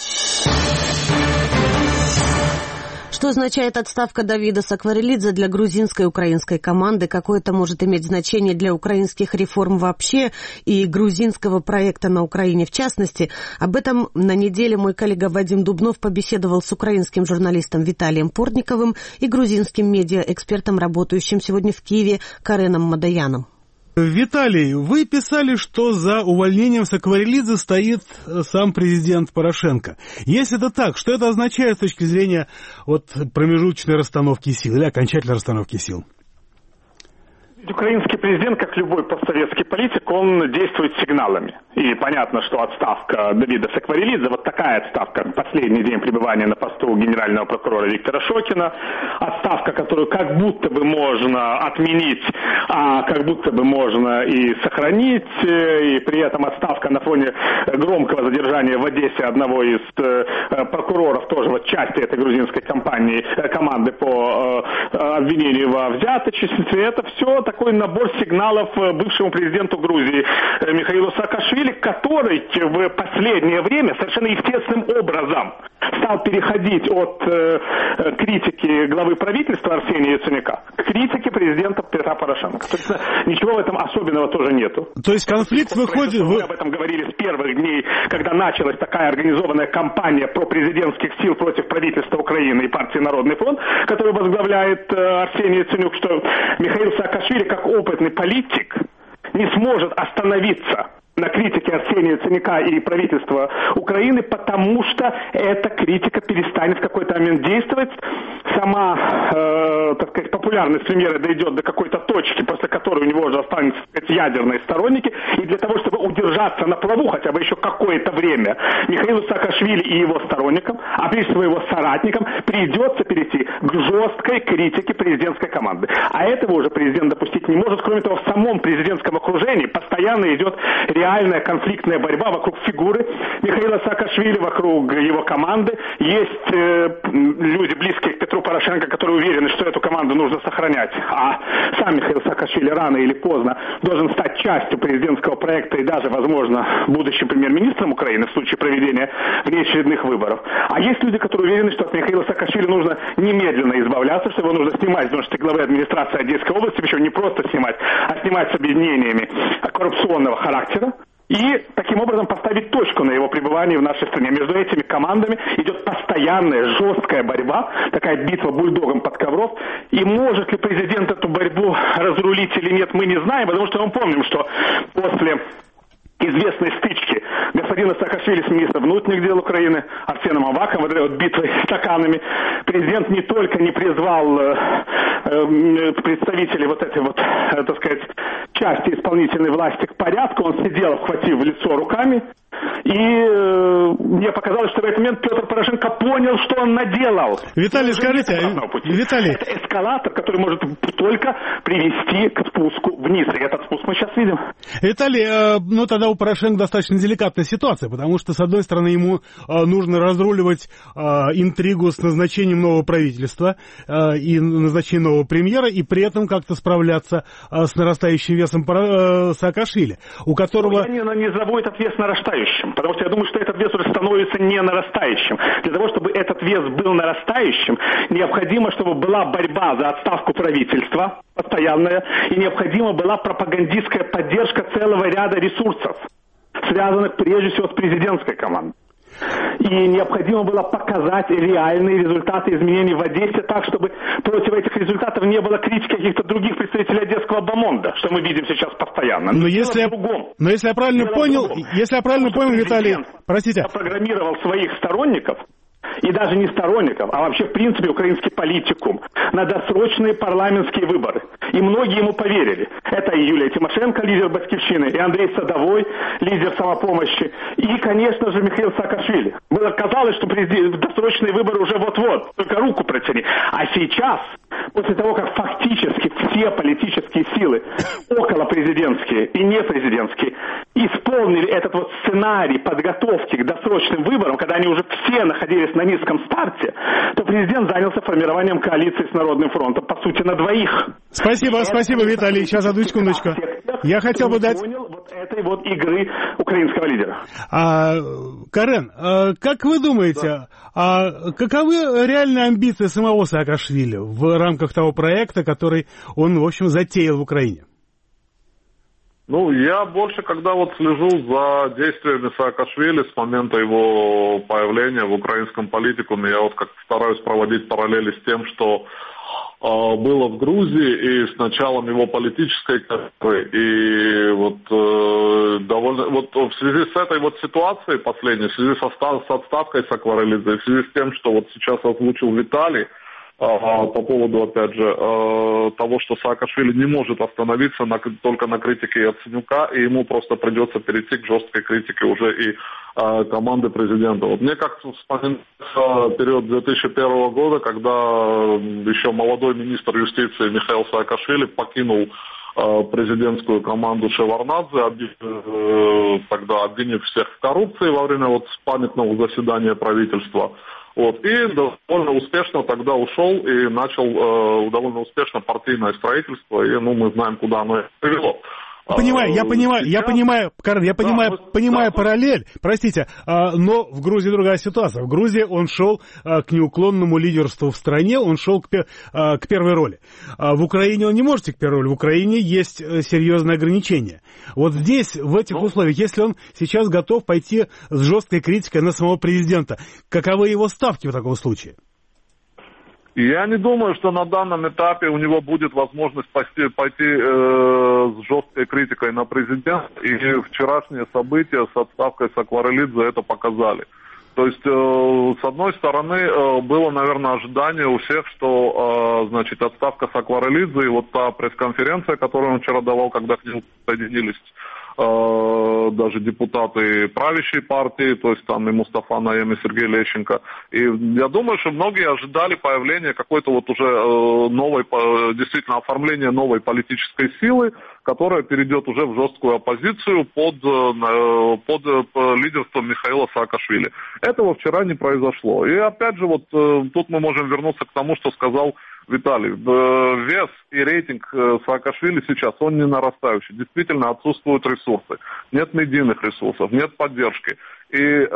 S1: Что означает отставка Давида Сакварелидзе для грузинской и украинской команды? Какое это может иметь значение для украинских реформ вообще и грузинского проекта на Украине в частности? Об этом на неделе мой коллега Вадим Дубнов побеседовал с украинским журналистом Виталием Портниковым и грузинским медиаэкспертом, работающим сегодня в Киеве, Кареном Мадаяном.
S11: Виталий, вы писали, что за увольнением Сакварелидзе стоит сам президент Порошенко. Если это так, что это означает с точки зрения промежуточной расстановки сил или окончательной расстановки сил?
S12: Украинский президент, как любой постсоветский политик, он действует сигналами. И понятно, что отставка Давида Сакварелидзе, вот такая отставка, последний день пребывания на посту генерального прокурора Виктора Шокина, отставка, которую как будто бы можно отменить а как будто бы можно и сохранить, и при этом отставка на фоне громкого задержания в Одессе одного из прокуроров, тоже вот части этой грузинской команды по обвинению во взяточестве, это все такой набор сигналов бывшему президенту Грузии Михаилу Саакашвили, который в последнее время совершенно естественным образом стал переходить от критики главы правительства Арсения Яценюка к критике президента Петра Порошенко. То есть ничего в этом особенного тоже нету.
S11: То есть конфликт выходит...
S12: Мы об этом говорили с первых дней, когда началась такая организованная кампания пропрезидентских сил против правительства Украины и партии Народный фронт, которую возглавляет Арсений Яценюк, что Михаил Саакашвили, как опытный политик, не сможет остановиться на критике Арсения Яценюка и правительства Украины, потому что эта критика перестанет в какой-то момент действовать. Сама, так сказать, популярность премьера дойдет до какой-то точки, после которой у него уже останутся, так сказать, ядерные сторонники. И для того, чтобы удержаться на плаву хотя бы еще какое-то время, Михаилу Саакашвили и его сторонникам, а прежде всего его соратникам, придется перейти к жесткой критике президентской команды. А этого уже президент допустить не может. Кроме того, в самом президентском окружении постоянно идет реальная конфликтная борьба вокруг фигуры Михаила Саакашвили, вокруг его команды. Есть люди, близкие к Петру Порошенко, которые уверены, что эту команду нужно сохранять. А сам Михаил Саакашвили рано или поздно должен стать частью президентского проекта и даже, возможно, будущим премьер-министром Украины в случае проведения внеочередных выборов. А есть люди, которые уверены, что от Михаила Саакашвили нужно немедленно избавляться, что его нужно снимать с должности главы администрации Одесской области, причем не просто снимать, а снимать с обвинениями коррупционного характера. И таким образом поставить точку на его пребывании в нашей стране. Между этими командами идет постоянная жесткая борьба, такая битва бульдогом под ковров. И может ли президент эту борьбу разрулить или нет, мы не знаем, потому что мы помним, что после известной стычки господина Саакашвили с министром внутренних дел Украины Арсеном Аваком, вот этой вот битвой стаканами, президент не только не призвал представителей вот этой вот, так сказать, части исполнительной власти к порядку, он сидел, обхватив лицо руками, и мне показалось, что в этот момент Петр Порошенко понял, что он наделал.
S11: Виталий, скажите, Виталий...
S12: Это эскалатор, который может только привести к спуску вниз. И этот спуск мы сейчас видим.
S11: Виталий, ну тогда у Порошенко достаточно деликатная ситуация, потому что, с одной стороны, ему нужно разруливать интригу с назначением нового правительства и назначением нового премьера, и при этом как-то справляться с нарастающим весом Саакашвили, у которого...
S12: Я не назову этот вес нарастающим, потому что я думаю, что этот вес уже становится не нарастающим. Для того, чтобы этот вес был нарастающим, необходимо, чтобы была борьба за отставку правительства постоянная, и необходима была пропагандистская поддержка целого ряда ресурсов, связанных прежде всего с президентской командой. И необходимо было показать реальные результаты изменений в Одессе так, чтобы против этих результатов не было критики каких-то других представителей одесского бомонда, что мы видим сейчас постоянно.
S11: Но если я правильно понял, Виталий, простите.
S12: Программировал своих сторонников, и даже не сторонников, а вообще в принципе украинский политикум на досрочные парламентские выборы. И многие ему поверили. Это и Юлия Тимошенко, лидер Батькивщины, и Андрей Садовой, лидер самопомощи, и, конечно же, Михаил Саакашвили. Было казалось, что досрочные выборы уже вот-вот, только руку протяни. А сейчас, после того, как фактически все политические силы, околопрезидентские и непрезидентские, исполнили этот вот сценарий подготовки к досрочным выборам, когда они уже все находились на низком старте, то президент занялся формированием коалиции с Народным фронтом, по сути, на двоих.
S11: Спасибо, Виталий. Сейчас, одну секундочку. Я хотел бы дать...
S12: понял вот этой вот игры украинского лидера.
S11: Карен, как вы думаете, каковы реальные амбиции самого Саакашвили в рамках того проекта, который он, в общем, затеял в Украине?
S13: Ну, я больше, когда вот слежу за действиями Саакашвили с момента его появления в украинском политикуме, я вот как-то стараюсь проводить параллели с тем, что было в Грузии и с началом его политической карьеры. И вот в связи с этой вот ситуацией последней, в связи с отставкой Саакашвили, в связи с тем, что вот сейчас озвучил Виталий, по поводу, опять же, того, что Саакашвили не может остановиться только на критике Яценюка, и ему просто придется перейти к жесткой критике уже и команды президента. Вот мне как-то вспоминается период 2001 года, когда еще молодой министр юстиции Михаил Саакашвили покинул президентскую команду Шеварднадзе, тогда обвинив всех в коррупции во время вот памятного заседания правительства. Вот, и довольно успешно тогда ушел и начал довольно успешно партийное строительство, и мы знаем, куда оно привело.
S11: Я понимаю параллель, простите, но в Грузии другая ситуация. В Грузии он шел к неуклонному лидерству в стране, он шел к первой роли. В Украине он не может идти к первой роли, в Украине есть серьезные ограничения. Вот здесь, в этих условиях, если он сейчас готов пойти с жесткой критикой на самого президента, каковы его ставки в таком случае?
S13: Я не думаю, что на данном этапе у него будет возможность пойти с жесткой критикой на президента, и вчерашние события с отставкой Сакварелидзе это показали. То есть, с одной стороны, было, наверное, ожидание у всех, что, отставка Сакварелидзе и вот та пресс-конференция, которую он вчера давал, когда к нему присоединились даже депутаты правящей партии, то есть там и Мустафа Наем, и Сергей Лещенко. И я думаю, что многие ожидали появления какой-то вот уже новой, действительно, оформления новой политической силы, которая перейдет уже в жесткую оппозицию под лидерством Михаила Саакашвили. Этого вчера не произошло. И опять же, вот тут мы можем вернуться к тому, что сказал Виталий. Вес и рейтинг Саакашвили сейчас, он не нарастающий. Действительно, отсутствуют ресурсы. Нет медийных ресурсов, нет поддержки. И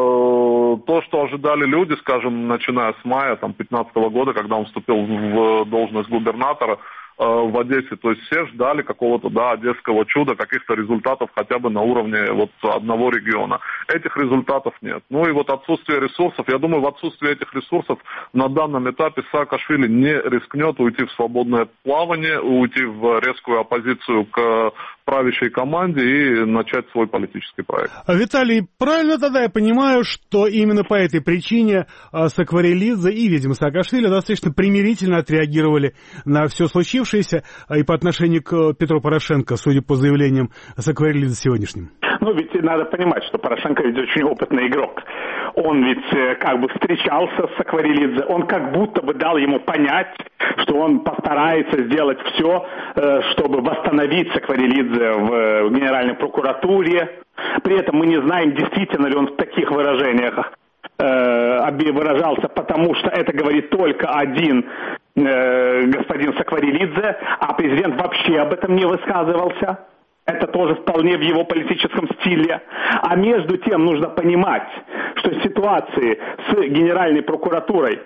S13: то, что ожидали люди, скажем, начиная с мая 2015 года, когда он вступил в должность губернатора в Одессе, то есть все ждали какого-то, одесского чуда, каких-то результатов хотя бы на уровне вот одного региона. Этих результатов нет. Ну и вот отсутствие ресурсов, я думаю, в отсутствии этих ресурсов на данном этапе Саакашвили не рискнет уйти в свободное плавание, уйти в резкую оппозицию к правящей команде и начать свой политический проект.
S11: Виталий, правильно тогда я понимаю, что именно по этой причине Сакварелидзе и, видимо, Саакашвили достаточно примирительно отреагировали на все случившееся и по отношению к Петру Порошенко, судя по заявлениям Сакварелидзе сегодняшним?
S12: Ведь надо понимать, что Порошенко ведь очень опытный игрок. Он ведь как бы встречался с Сакварелидзе, он как будто бы дал ему понять, что он постарается сделать все, чтобы восстановить Сакварелидзе в Генеральной прокуратуре. При этом мы не знаем, действительно ли он в таких выражениях выражался, потому что это говорит только один господин Сакварелидзе, а президент вообще об этом не высказывался. Это тоже вполне в его политическом стиле. А между тем нужно понимать, что ситуации с Генеральной прокуратурой,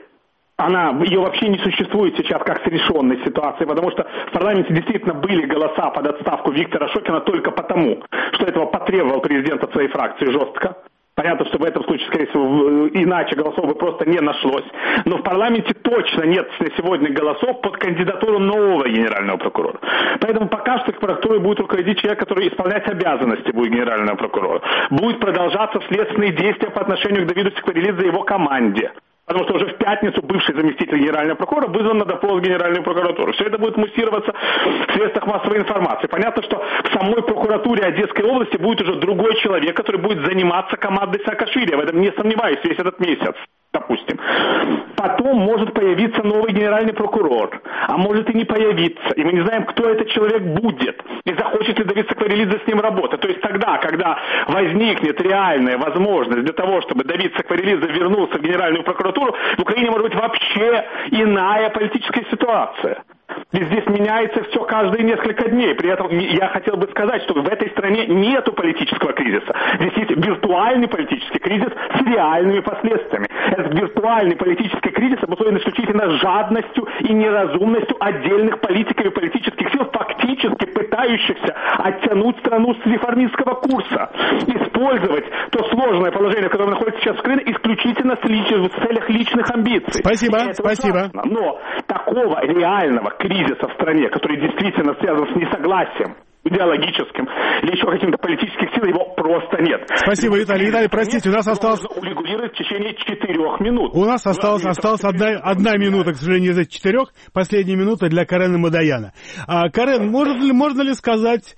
S12: ее вообще не существует сейчас как с решенной ситуацией, потому что в парламенте действительно были голоса под отставку Виктора Шокина только потому, что этого потребовал президент от своей фракции жестко. Понятно, что в этом случае, скорее всего, иначе голосов бы просто не нашлось. Но в парламенте точно нет сегодня голосов под кандидатуру нового генерального прокурора. Поэтому пока что прокуратурой будет руководить человек, который исполнять обязанности будет генерального прокурора. Будет продолжаться следственные действия по отношению к Давиду Сакварелидзе и его команде. Потому что уже в пятницу бывший заместитель генерального прокурора вызван на допрос в Генеральную прокуратуру. Все это будет муссироваться в средствах массовой информации. Понятно, что в самой прокуратуре Одесской области будет уже другой человек, который будет заниматься командой Саакашвили. Я в этом не сомневаюсь весь этот месяц, допустим. Потом может появиться новый генеральный прокурор, а может и не появиться. И мы не знаем, кто этот человек будет. И захочет ли Давид Сакварелидзе с ним работать. То есть тогда, когда возникнет реальная возможность для того, чтобы Давид Сакварелидзе вернулся в Генеральную прокуратуру, в Украине может быть вообще иная политическая ситуация. Ведь здесь меняется все каждые несколько дней. При этом я хотел бы сказать, что в этой стране нету политического кризиса. Здесь есть виртуальный политический кризис с реальными последствиями. Этот виртуальный политический кризис обусловлен исключительно жадностью и неразумностью отдельных политиков и политических сил, фактически пытающихся оттянуть страну с реформистского курса. Использовать то сложное положение, в котором находится сейчас Украина, исключительно в целях личных амбиций.
S11: Спасибо.
S12: Ужасно. Но такого реального кризиса в стране, который действительно связан с несогласием идеологическим или еще каким-то политическим силам, его просто нет.
S11: Спасибо, Виталий. Виталий, простите, у нас осталось...
S12: урегулировать в течение 4 минут.
S11: У нас осталась одна минута, к сожалению, из этих 4. Последняя минута для Карена Мадояна. Карен, можно ли сказать,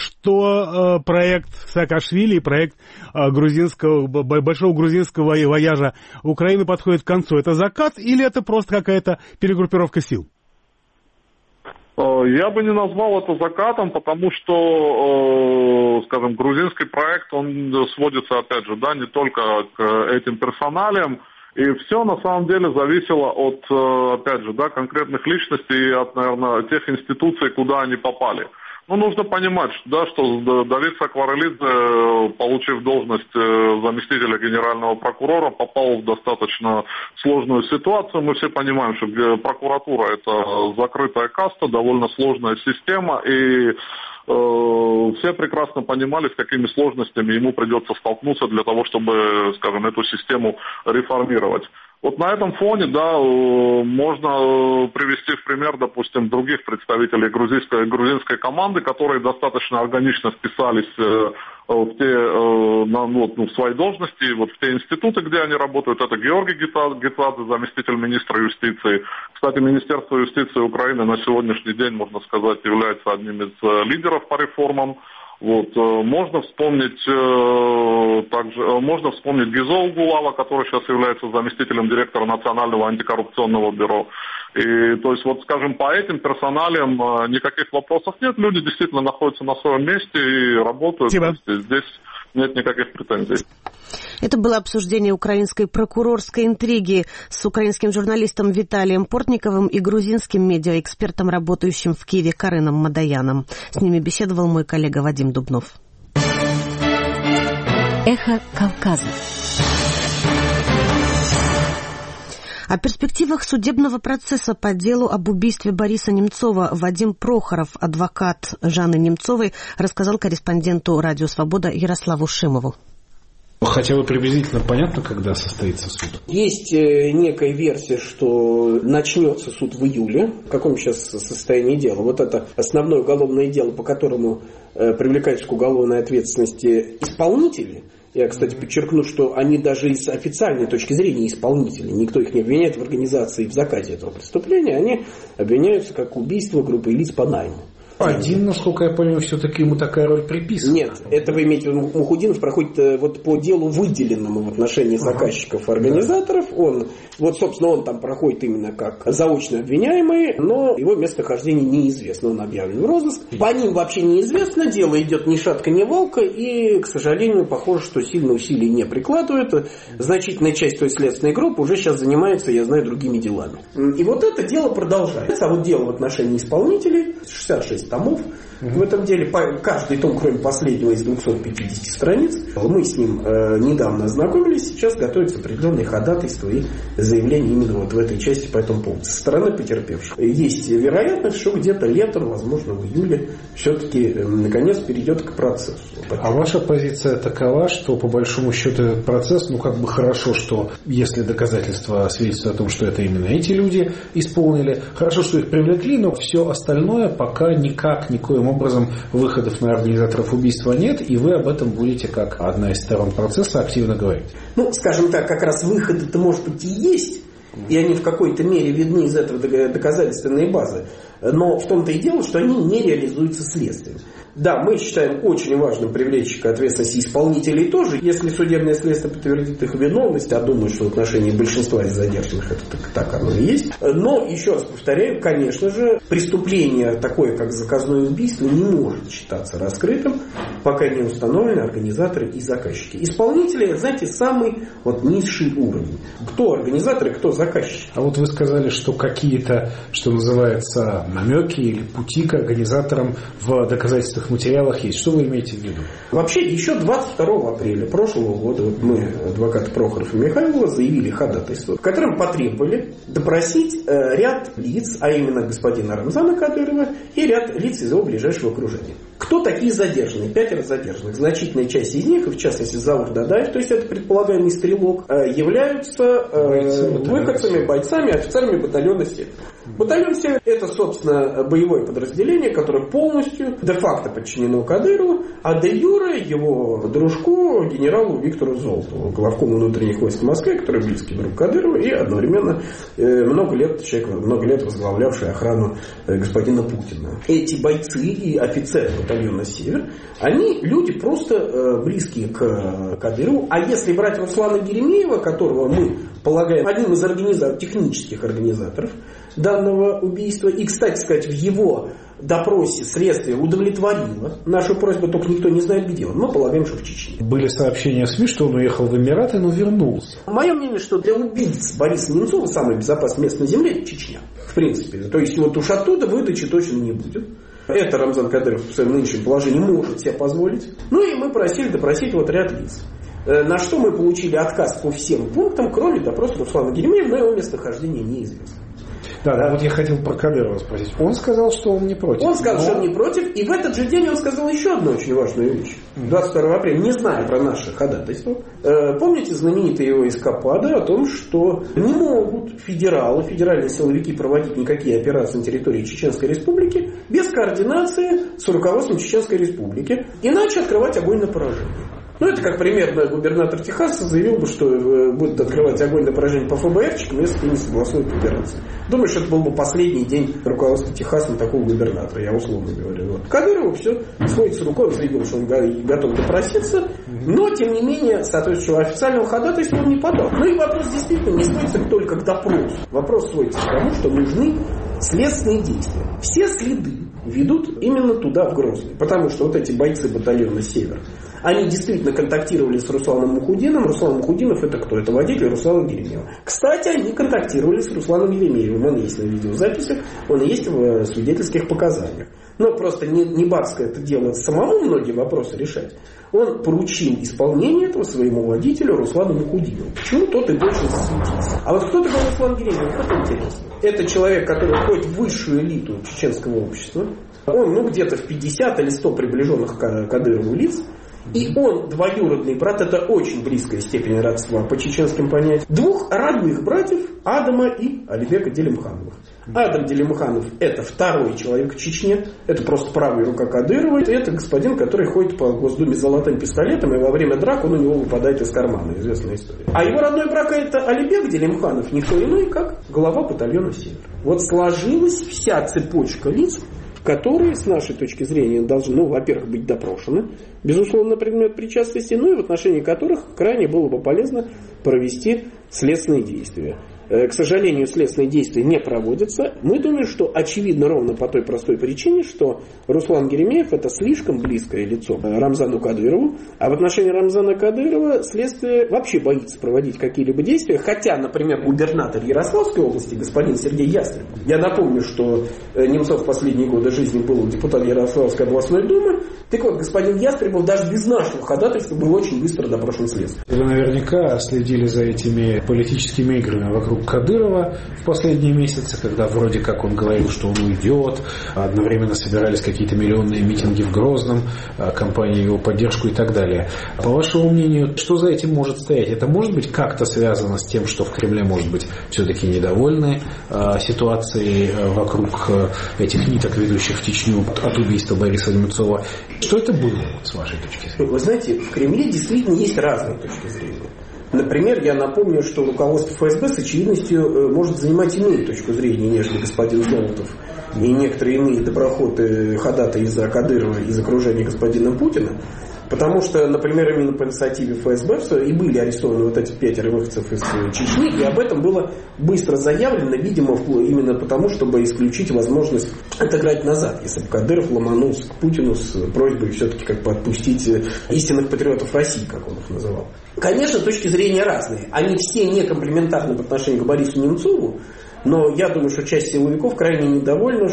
S11: что проект Саакашвили и проект большого грузинского вояжа Украины подходит к концу? Это закат или это просто какая-то перегруппировка сил?
S13: Я бы не назвал это закатом, потому что, скажем, грузинский проект, он сводится, опять же, да, не только к этим персоналиям, и все на самом деле зависело от, опять же, да, конкретных личностей и от, наверное, тех институций, куда они попали. Ну, нужно понимать, да, что Давид Сакварелидзе, получив должность заместителя генерального прокурора, попал в достаточно сложную ситуацию. Мы все понимаем, что прокуратура – это закрытая каста, довольно сложная система, и все прекрасно понимали, с какими сложностями ему придется столкнуться для того, чтобы, скажем, эту систему реформировать. Вот на этом фоне, да, можно привести в пример, допустим, других представителей грузинской команды, которые достаточно органично вписались в свои должности, вот в те институты, где они работают. Это Георгий Гетадзе, заместитель министра юстиции. Кстати, Министерство юстиции Украины на сегодняшний день, можно сказать, является одним из лидеров по реформам. Вот, можно вспомнить Гизо Угулава, который сейчас является заместителем директора Национального антикоррупционного бюро. И, то есть, вот, скажем, по этим персоналиям никаких вопросов нет. Люди действительно находятся на своем месте и работают. Здесь нет никаких претензий.
S1: Это было обсуждение украинской прокурорской интриги с украинским журналистом Виталием Портниковым и грузинским медиаэкспертом, работающим в Киеве, Кареном Мадаяном. С ними беседовал мой коллега Вадим Дубнов.
S3: Эхо Кавказа.
S1: О перспективах судебного процесса по делу об убийстве Бориса Немцова Вадим Прохоров, адвокат Жанны Немцовой, рассказал корреспонденту «Радио Свобода» Ярославу Шимову.
S14: Хотя бы приблизительно понятно, когда состоится суд?
S15: Есть некая версия, что начнется суд в июле. В каком сейчас состоянии дела? Вот это основное уголовное дело, по которому привлекаются к уголовной ответственности исполнители. Я, кстати, подчеркну, что они даже с официальной точки зрения исполнители. Никто их не обвиняет в организации и в заказе этого преступления. Они обвиняются как убийство группы лиц по найму.
S14: Один, насколько я понял, все-таки ему такая роль приписана.
S15: Нет, это вы имеете в виду, Мухудинов проходит вот по делу, выделенному в отношении заказчиков и организаторов. Он, вот, собственно, он там проходит именно как заочно обвиняемый, но его местонахождение неизвестно, он объявлен в розыск. По ним вообще неизвестно, дело идет ни шатка, ни валка, и, к сожалению, похоже, что сильно усилий не прикладывают. Значительная часть той следственной группы уже сейчас занимается, я знаю, другими делами. И вот это дело продолжается. А вот дело в отношении исполнителей, 66 томов. В этом деле каждый том, кроме последнего, из 250 страниц. Мы с ним недавно ознакомились. Сейчас готовятся определенные ходатайства и заявления именно вот в этой части по этому поводу. Со стороны потерпевших. Есть вероятность, что где-то летом, возможно в июле, все-таки наконец перейдет к процессу.
S14: А ваша позиция такова, что по большому счету этот процесс, хорошо, что если доказательства свидетельствуют о том, что это именно эти люди исполнили, хорошо, что их привлекли, но все остальное пока никоим образом выходов на организаторов убийства нет, и вы об этом будете, как одна из сторон процесса, активно говорить.
S15: Скажем так, как раз выходы-то, может быть, и есть, и они в какой-то мере видны из этого доказательственной базы. Но в том-то и дело, что они не реализуются следствием. Да, мы считаем очень важным привлечь к ответственности исполнителей тоже, если судебное следствие подтвердит их виновность, а думаю, что в отношении большинства из задержанных это так оно и есть. Но, еще раз повторяю, конечно же, преступление такое, как заказное убийство, не может считаться раскрытым, пока не установлены организаторы и заказчики. Исполнители, знаете, самый низший уровень. Кто организаторы, кто заказчики.
S14: А вот вы сказали, что какие-то, что называется, намеки или пути к организаторам в доказательствах материалах есть. Что вы имеете в виду?
S15: Вообще, еще 22 апреля прошлого года мы, адвокаты Прохоров и Михайлова, заявили ходатайство, в котором потребовали допросить ряд лиц, а именно господина Рамзана Кадырова и ряд лиц из его ближайшего окружения. Кто такие задержанные? 5 задержанных. Значительная часть из них, в частности Заур Дадаев, то есть это предполагаемый стрелок, являются выходцами, бойцами, офицерами батальона «Север». Батальон «Север» — это, собственно, боевое подразделение, которое полностью де-факто подчинено Кадырову, а де-юре его дружку, генералу Виктору Золотову, главкому внутренних войск в Москве, который близкий друг Кадырова и одновременно много лет возглавлявший охрану господина Путина. Эти бойцы и офицеры батальона «Север», они люди просто близкие к Кадырову. А если брать Руслана Еремеева, которого мы полагаем одним из технических организаторов данного убийства, и, кстати сказать, в его допросе следствие удовлетворило нашу просьбу, только никто не знает, где он. Мы полагаем, что в Чечне.
S14: Были сообщения в СМИ, что он уехал в Эмираты, но вернулся.
S15: Мое мнение, что для убийц Бориса Немцова самое безопасное место на земле – это Чечня. В принципе. То есть вот уж оттуда выдачи точно не будет. Это Рамзан Кадыров в своем нынешнем положении может себе позволить. Ну и мы просили допросить вот ряд лиц. На что мы получили отказ по всем пунктам, кроме допроса Руслана Еремеева, но его местонахождение неизвестно.
S14: Да, вот я хотел про Кадырова спросить. Он сказал, что он не против.
S15: Он сказал, что он не против, и в этот же день он сказал еще одну очень важную вещь. 22 апреля, не зная про наше ходатайство. Помните знаменитые его эскапады о том, что не могут федеральные силовики проводить никакие операции на территории Чеченской Республики без координации с руководством Чеченской Республики, иначе открывать огонь на поражение. Ну, это как примерно губернатор Техаса заявил бы, что будет открывать огонь на поражение по ФБРчикам, если не согласуют операцию. Думаю, что это был бы последний день руководства Техаса на такого губернатора, я условно говорю. Вот. Кадырову все сходит с рукой, он заявил, что он готов допроситься, но, тем не менее, соответствующего официального ходатайства он не подал. Ну и вопрос действительно не сводится только к допросу. Вопрос сводится к тому, что нужны следственные действия. Все следы ведут именно туда, в Грозный. Потому что вот эти бойцы батальона «Север», они действительно контактировали с Русланом Мухудином. Руслан Мухудинов это кто? Это водитель Руслана Еремеева. Кстати, они контактировали с Русланом Еремеевым. Он есть на видеозаписях, он есть в свидетельских показаниях. Но просто не барское это дело самому многие вопросы решать. Он поручил исполнение этого своему водителю Руслану Мухудинову. Почему тот и больше засветился? А вот кто такой Руслан Еремеев? Это интересно. Это человек, который входит в высшую элиту чеченского общества. Он где-то в 50 или 100 приближенных к Кадырову лиц. И он двоюродный брат, это очень близкая степень родства по чеченским понятиям, двух родных братьев Адама и Алибека Делимхановых. Адам Делимханов это второй человек в Чечне, это просто правая рука Кадырова, это господин, который ходит по Госдуме с золотым пистолетом, и во время драк он у него выпадает из кармана, известная история. А его родной брат это Алибек Делимханов, никто иной, как глава батальона «Север». Вот сложилась вся цепочка лиц, которые, с нашей точки зрения, должны, во-первых, быть допрошены, безусловно, на предмет причастности, ну и в отношении которых крайне было бы полезно провести следственные действия. К сожалению, следственные действия не проводятся. Мы думаем, что очевидно ровно по той простой причине, что Руслан Еремеев это слишком близкое лицо Рамзану Кадырову, а в отношении Рамзана Кадырова следствие вообще боится проводить какие-либо действия, хотя, например, губернатор Ярославской области, господин Сергей Ястребов, я напомню, что Немцов в последние годы жизни был депутат Ярославской областной думы, так вот, господин Ястребов даже без нашего ходатайства был очень быстро допрошен следствием.
S14: Вы наверняка следили за этими политическими играми вокруг Кадырова в последние месяцы, когда вроде как он говорил, что он уйдет, одновременно собирались какие-то миллионные митинги в Грозном, кампания его поддержку и так далее. По вашему мнению, что за этим может стоять? Это может быть как-то связано с тем, что в Кремле, может быть, все-таки недовольны ситуацией вокруг этих ниток, ведущих в Чечню от убийства Бориса Немцова? Что это было, с вашей точки зрения?
S15: Вы знаете, в Кремле действительно есть разные точки зрения. Например, я напомню, что руководство ФСБ с очевидностью может занимать иную точку зрения, нежели господин Золотов и некоторые иные доброходы ходатаи из-за Кадырова из окружения господина Путина. Потому что, например, именно по инициативе ФСБ и были арестованы вот эти 5 выходцев из Чечни, и об этом было быстро заявлено, видимо, именно потому, чтобы исключить возможность отыграть назад, если бы Кадыров ломанулся к Путину с просьбой все-таки как бы отпустить истинных патриотов России, как он их называл. Конечно, точки зрения разные. Они все не комплементарны по отношению к Борису Немцову, но я думаю, что часть силовиков крайне недовольна,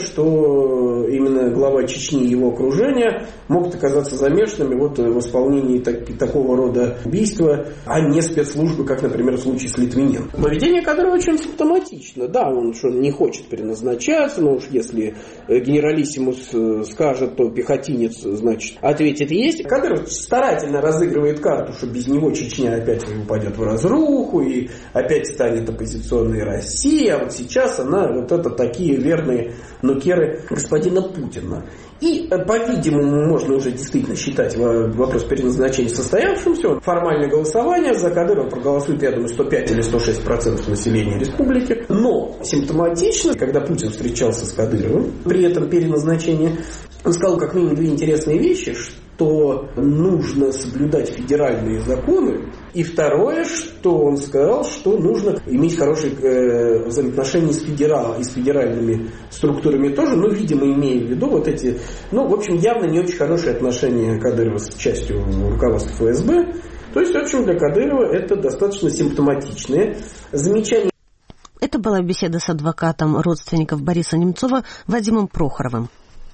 S15: что именно глава Чечни и его окружения могут оказаться замешанными вот в исполнении такого рода убийства, а не спецслужбы, как, например, в случае с Литвиненко. Поведение Кадырова очень симптоматично. Да, он что не хочет переназначаться, но уж если генералиссимус скажет, то пехотинец, значит, ответит есть. Кадыров старательно разыгрывает карту, что без него Чечня опять упадет в разруху и опять станет оппозиционной Россией, а вот сейчас она вот это такие верные нукеры господина Путина. И, по-видимому, можно уже действительно считать вопрос переназначения состоявшимся. Формальное голосование за Кадырова проголосует, я думаю, 105 или 106% населения республики. Но симптоматично, когда Путин встречался с Кадыровым при этом переназначении, Он сказал как минимум две интересные вещи, что нужно соблюдать федеральные законы, и второе, что он сказал, что нужно иметь хорошие взаимоотношения с федеральными структурами тоже, но, видимо, имея в виду вот эти, в общем, явно не очень хорошие отношения Кадырова с частью руководства ФСБ. То есть, в общем, для Кадырова это достаточно симптоматичное замечание.
S1: Это была беседа с адвокатом родственников Бориса Немцова Вадимом Прохоровым.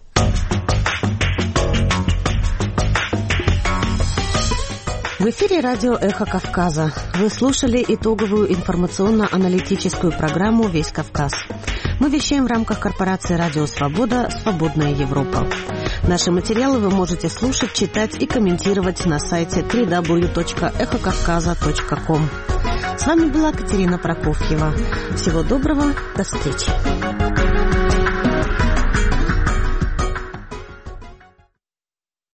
S1: В эфире радио «Эхо Кавказа». Вы слушали итоговую информационно-аналитическую программу «Весь Кавказ». Мы вещаем в рамках корпорации «Радио Свобода. Свободная Европа». Наши материалы вы можете слушать, читать и комментировать на сайте www.эхокавказа.ком. С вами была Катерина Прокофьева. Всего доброго, до встречи.